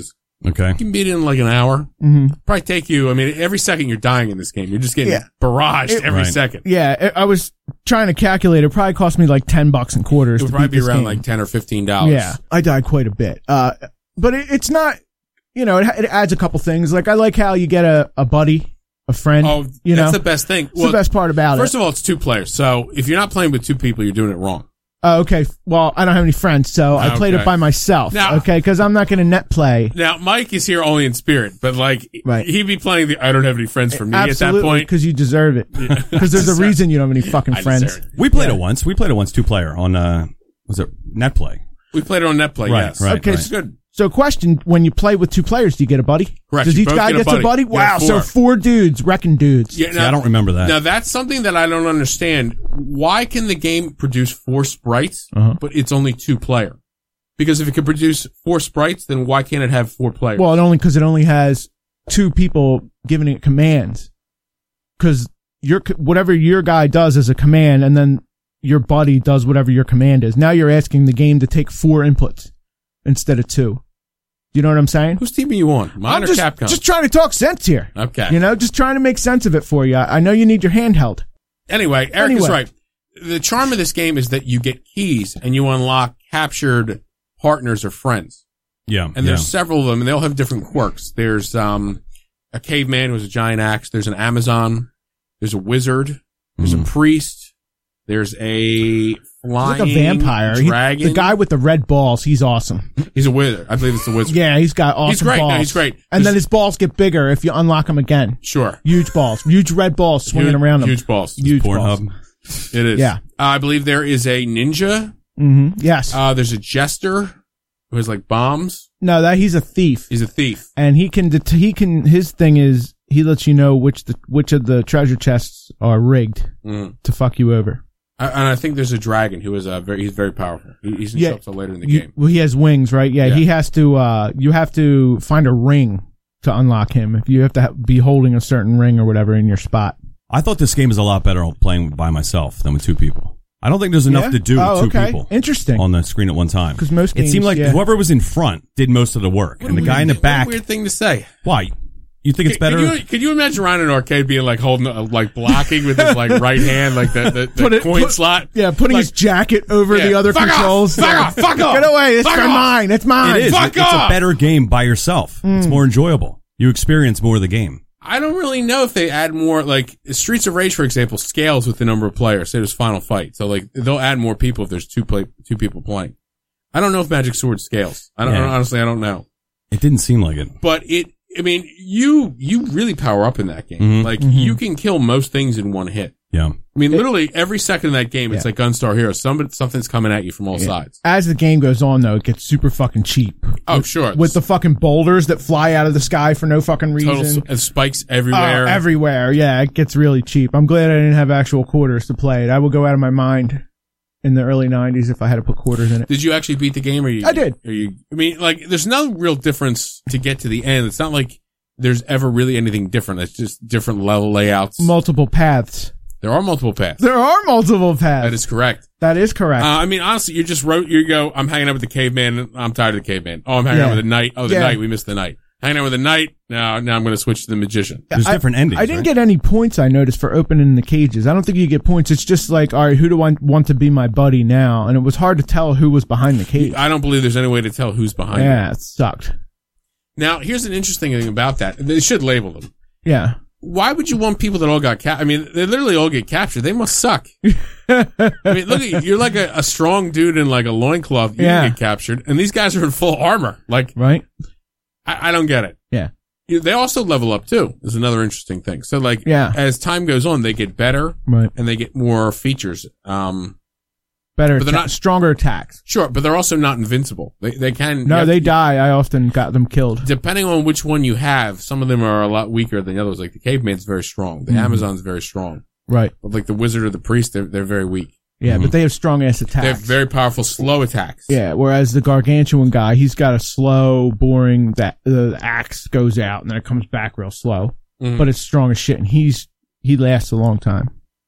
Okay. You can beat it in like an hour. Mm-hmm. Probably take you, I mean, every second you're dying in this game. You're just getting Yeah. barraged It- every Right. second. Yeah, I I was trying to calculate. It probably cost me like ten bucks in quarters. It would to probably beat be this around game. like ten or fifteen dollars. Yeah, I died quite a bit. Uh, but it, it's not, you know, it, it adds a couple things. Like, I like how you get a, a buddy, a friend. Oh, you that's know, the best thing. it's the best part about First it. of all, it's two players. So if you're not playing with two people, you're doing it wrong. Oh, okay. Well, I don't have any friends, so I played Okay. it by myself. Now- okay, because I'm not going to net play. Now, Mike is here only in spirit, but like, Right. he'd be playing the I don't have any friends for me at that Absolutely, point. because you deserve it. Because there's a deserve- reason you don't have any fucking I friends. deserve it. We played Yeah. it once. We played it once two player on, uh, was it Netplay? We played it on Netplay, Right, yes. right, Okay, right. It's good. So, question: when you play with two players, do you get a buddy? Correct, Does you each both guy get a gets buddy. a buddy? You Wow, have so four. four dudes, wrecking dudes. Yeah, See, I don't remember that. Now that's something that I don't understand. Why can the game produce four sprites, Uh-huh. but it's only two player? Because if it could produce four sprites, then why can't it have four players? Well, it only because it only has two people giving it commands. Because your whatever your guy does is a command, and then your buddy does whatever your command is. Now you're asking the game to take four inputs instead of two. Do you know what I'm saying? Whose team are you on? Mine I'm or just, Capcom? just trying to talk sense here. Okay. You know, just trying to make sense of it for you. I I know you need your handheld. Anyway, Eric Anyway. is right. The charm of this game is that you get keys and you unlock captured partners or friends. Yeah. And yeah. there's several of them, and they all have different quirks. There's um a caveman who has a giant axe. There's an Amazon. There's a wizard. There's Mhm. a priest. There's a flying He's like a vampire. He- dragon. the guy with the red balls, he's awesome. He's a wizard. I believe it's the wizard. Yeah, he's got awesome He's great. balls. No, he's great. And then There's- his balls get bigger if you unlock them again. Sure. Huge balls. Huge red balls swinging Huge, around them. Huge balls. Huge balls. Pornhub. It is. Yeah. Uh, I believe there is a ninja. hmm Yes. Uh, there's a jester who has like bombs. no, that he's a thief. He's a thief. And he can, det- he can, his thing is, he lets you know which the, which of the treasure chests are rigged Mm. to fuck you over. I, and I think there's a dragon who is uh, very, he's very powerful. He, he's Yeah. yeah. up later in the You- game. well, he has wings, right? Yeah, Yeah. he has to, uh, you have to find a ring to unlock him. If you have to ha- be holding a certain ring or whatever in your spot. I thought this game is a lot better playing by myself than with two people. I don't think there's enough Yeah? to do Oh, with two okay. people Interesting. on the screen at one time. 'Cause most it games, seemed like yeah. whoever was in front did most of the work, and the guy in the What a back. weird thing to say. Why? You think it's better? Could you, could you imagine Ryan in an arcade being like holding, uh, like blocking with his like right hand, like the, the, the Put it- coin put- slot? Yeah, putting Like- his jacket over Yeah. the other Fuck off! controls. Fuck Yeah. off! Fuck off! Get away! It's Fuck for off! mine. It's mine. It is. Fuck It- it's a off! better game by yourself. It's more enjoyable. You experience more of the game. I don't really know if they add more, like, Streets of Rage, for example, scales with the number of players. Say there's Final Fight. So, like, they'll add more people if there's two play, two people playing. I don't know if Magic Sword scales. I don't, Yeah. honestly, I don't know. It didn't seem like it. But it, I mean, you, you really power up in that game. Mhm. Like, you can kill most things in one hit. Yeah. I mean, literally every second of that game, it's Yeah. like Gunstar Heroes. Somebody, something's coming at you from all sides. As the game goes on, though, it gets super fucking cheap. Oh, sure. With the fucking boulders that fly out of the sky for no fucking reason. total s- and spikes Oh, everywhere. everywhere. Yeah, it gets really cheap. I'm glad I didn't have actual quarters to play it. I would go out of my mind in the early nineties if I had to put quarters in it. Did you actually beat the game? Or you, I did. Are you? I mean, like, there's no real difference to get to the end. It's not like there's ever really anything different. It's just different level layouts. Multiple paths. There are multiple paths. There are multiple paths. That is correct. That is correct. Uh, I mean, honestly, you just wrote. You go. I'm hanging out with the caveman. I'm tired of the caveman. Oh, I'm hanging Yeah. out with the knight. Oh, the Yeah. knight. We missed the knight. Hanging out with the knight. Now, now I'm going to switch to the magician. There's I- different endings. I didn't right? get any points, I noticed, for opening the cages. I don't think you get points. It's just like, all right, who do I want to be my buddy now? And it was hard to tell who was behind the cage. I don't believe there's any way to tell who's behind it. Yeah, it sucked. Now, here's an interesting thing about that. They should label them. Yeah. Why would you want people that all got cap? I mean, they literally all get captured. They must suck. I mean, look at you. You're like a, a strong dude in like a loincloth. You Yeah. get captured. And these guys are in full armor. Like, Right? I, I don't get it. Yeah. You- They also level up too, is another interesting thing. So like, Yeah. as time goes on, they get better Right. and they get more features. Um, Better, But they're atta- not- stronger attacks. sure, but they're also not invincible. They, they can, you No, have they to- die. I often got them killed. depending on which one you have, some of them are a lot weaker than the others. Like the caveman's very strong. The Mhm. Amazon's very strong. Right. But like the wizard or the priest, they're, they're very weak. Yeah, but they have strong ass attacks. They have very powerful slow attacks. Yeah, whereas the gargantuan guy, he's got a slow, boring, that the axe goes out and then it comes back real slow. Mhm. But it's strong as shit, and he's he lasts a long time.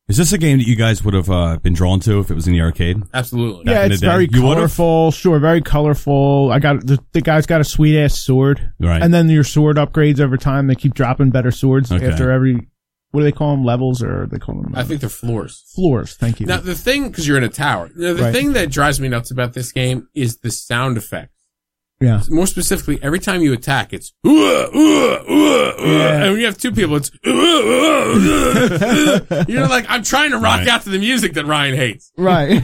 Is this a game that you guys would have uh, been drawn to if it was in the arcade? Absolutely. Back Yeah, in it's the day. very You would've? colorful. Sure, very colorful. I got the, the guy's got a sweet ass sword, Right. and then your sword upgrades over time. They keep dropping better swords Okay. after every. What do they call them? Levels, or they call them? I think they're floors. floors. Thank you. Now, the thing, because you're in a tower, you know, the Right. thing that drives me nuts about this game is the sound effects. yeah. More specifically, every time you attack, it's ooh, ooh, ooh, ooh. Yeah. And when you have two people, it's ooh, ooh, ooh. You're like, I'm trying to rock Right. out to the music that Ryan hates. Right.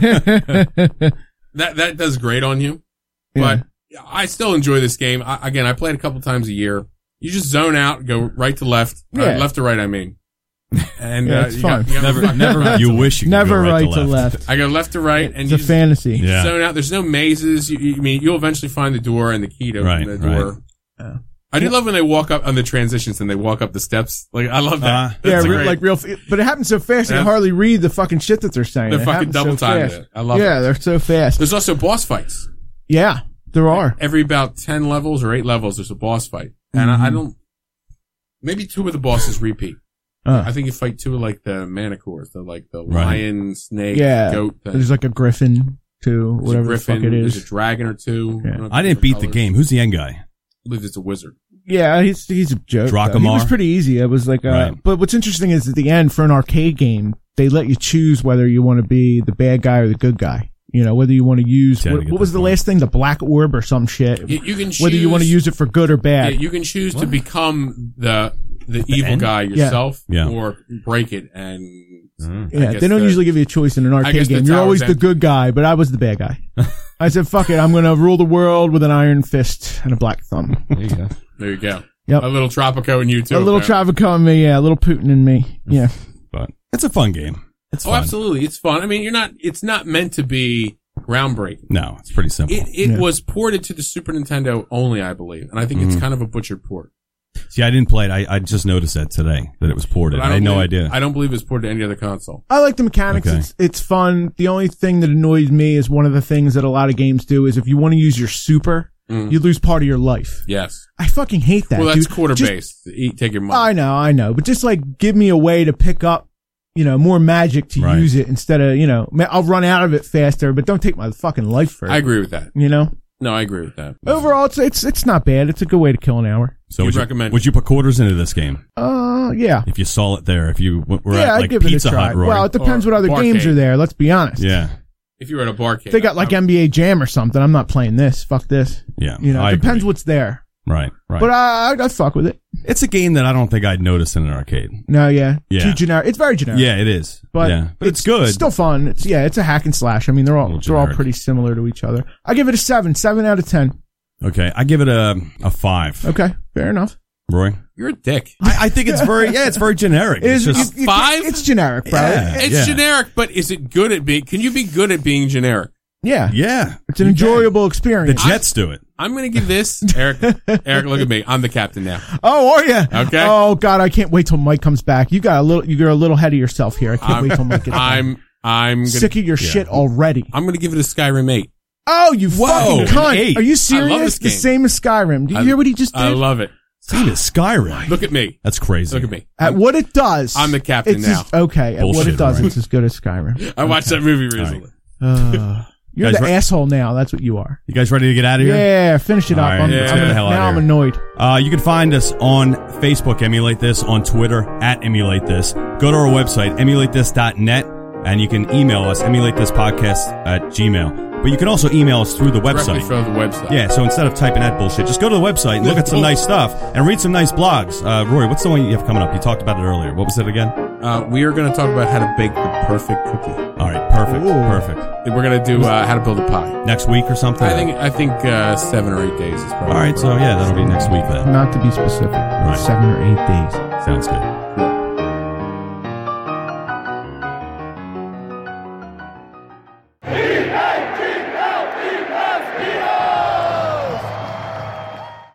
That that does great on you, Yeah. but I still enjoy this game. I, again, I play it a couple times a year. You just zone out, go right to left, uh, Yeah. left to right. I mean, and Yeah, uh, it's you fun. got- you got- Never, never. right You to wish you could Never go right right to left. I go left to right, and It's you a just fantasy. Yeah. zone out. There's no mazes. You, you, I mean, you'll eventually find the door and the key to Right, open the door. right. Yeah. I do love when they walk up on the transitions and they walk up the steps. Like, I love that. Uh, Yeah, That's re- great. like real, f- but it happens so fast you Yeah. can hardly read the fucking shit that they're saying. They're It fucking happens double so timing fast. it. I love Yeah, it. they're so fast. There's also boss fights. Yeah, there are. Every about ten levels or eight levels, there's a boss fight. And I, I don't, maybe two of the bosses repeat. Uh, I think you fight two of like the manicores, the like the Right. lion, snake, Yeah. goat thing. There's like a griffin too, There's a whatever griffin, the fuck it there's is. a dragon or two. Yeah. don't know if I didn't different beat the colors. game. Who's the end guy? I believe it's a wizard. Yeah, he's he's a joke. though. He Drakamar? was pretty easy. It was like, uh, Right. but what's interesting is at the end for an arcade game, they let you choose whether you want to be the bad guy or the good guy. You know, whether you want to use Yeah, to what, get what was the the point. last thing, the black orb or some shit. You, you can choose, Whether you want to use it for good or yeah, bad. you can choose to become the the evil end? guy yourself, Yeah. or break it and. Mm. I yeah, guess they don't the- usually give you a choice in an I arcade guess the game. You're always tower's the good guy, but I was the bad guy. I said, "Fuck it, I'm going to rule the world with an iron fist and a black thumb." There you go. There you go. Yep. A little Tropico in you too. a little apparently. Travico in me, yeah, a little Putin in me. Yeah, But it's a fun game. It's Oh, fun. absolutely. It's fun. I mean, you're not, it's not meant to be groundbreaking. No, it's pretty simple. It, it Yeah. was ported to the Super Nintendo only, I believe. And I think Mm-hmm. it's kind of a butchered port. See, I didn't play it. I, I just noticed that today, that it was ported. But I, don't had no believe- idea. I don't believe it's ported to any other console. I like the mechanics. Okay. It's it's fun. The only thing that annoys me is one of the things that a lot of games do is if you want to use your super, Mm. you lose part of your life. Yes. I fucking hate that. Well, that's dude. quarter Just- based. Eat, take your money. I know, I know, but just like give me a way to pick up, you know, more magic to Right. use it instead of, you know, ma- I'll run out of it faster, but don't take my fucking life for it. I agree with that. You know, No, I agree with that. overall, it's it's it's not bad. It's a good way to kill an hour. So You'd would you, recommend- would you put quarters into this game? Uh, yeah, If you saw it there, if you w- were yeah, at I'd like give Pizza it a try. Hut, Roy. Well, it depends Or what other games Barcade. are there. Let's be honest. yeah, If you were at a barcade. If they got like I- N B A Jam or something, I'm not playing this. Fuck this. yeah. You know, I it depends agree. what's there. Right, right. But I, I, I fuck with it. it's a game that I don't think I'd notice in an arcade. No, yeah, Yeah. too generic. It's very generic. Yeah, it is. but yeah, but it's, good. It's still fun. It's yeah, it's a hack and slash. I mean, they're all little they're all generic. pretty similar to each other. I give it a seven, seven out of ten. Okay, I give it a a five. Okay, fair enough. Roy, You're a dick. I, I think it's very yeah, it's very generic. It It's is just you- you- five? It's generic, bro. Yeah. Yeah, It's yeah. generic, but is it good at being, can you be good at being generic? yeah. yeah. It's an You can. enjoyable The experience. Jets do it. I'm going to give this, Eric, Eric, look at me. I'm the captain now. oh, are you? Okay. Oh God, I can't wait till Mike comes back. You got a little. You're a little ahead of yourself here. I can't I'm, wait till Mike gets back. I'm, I'm gonna, sick of your yeah. shit already. I'm going to give it a Skyrim eight. Oh, you Whoa, fucking an cunt! eight. Are you I love serious? this The game. same as Skyrim. Do you I- hear what he just did? I love it. Same as Skyrim. Look at me. That's crazy. Look at me. At what it does, I'm the captain it's now. As, okay, at what Bullshit, it does, right. it's as good as Skyrim. I watched that movie recently. Uh, you're Guys, the re- asshole now. That's what you are. You guys ready to get out of here? Yeah, finish it All up. right, I'm, let's I'm- get the hell out now of I'm here. annoyed. Uh, you can find us on Facebook, Emulate This, on Twitter, at Emulate This. Go to our website, emulate this dot net, and you can email us, emulate this podcast at gmail. But you can also email us through the Directly website. from the website. Yeah, so instead of typing that bullshit, just go to the website and look at some nice stuff and read some nice blogs. Uh, Roy, what's the one you have coming up? You talked about it earlier. What was it again? Uh, we are going to talk about how to bake the perfect cookie. All right, perfect, Ooh. perfect. We're going to do uh, how to build a pie. Next week or something? I think I think uh, seven or eight days is probably. All right, so yeah, that'll be next week then. Not to be specific, seven or eight days. Sounds good.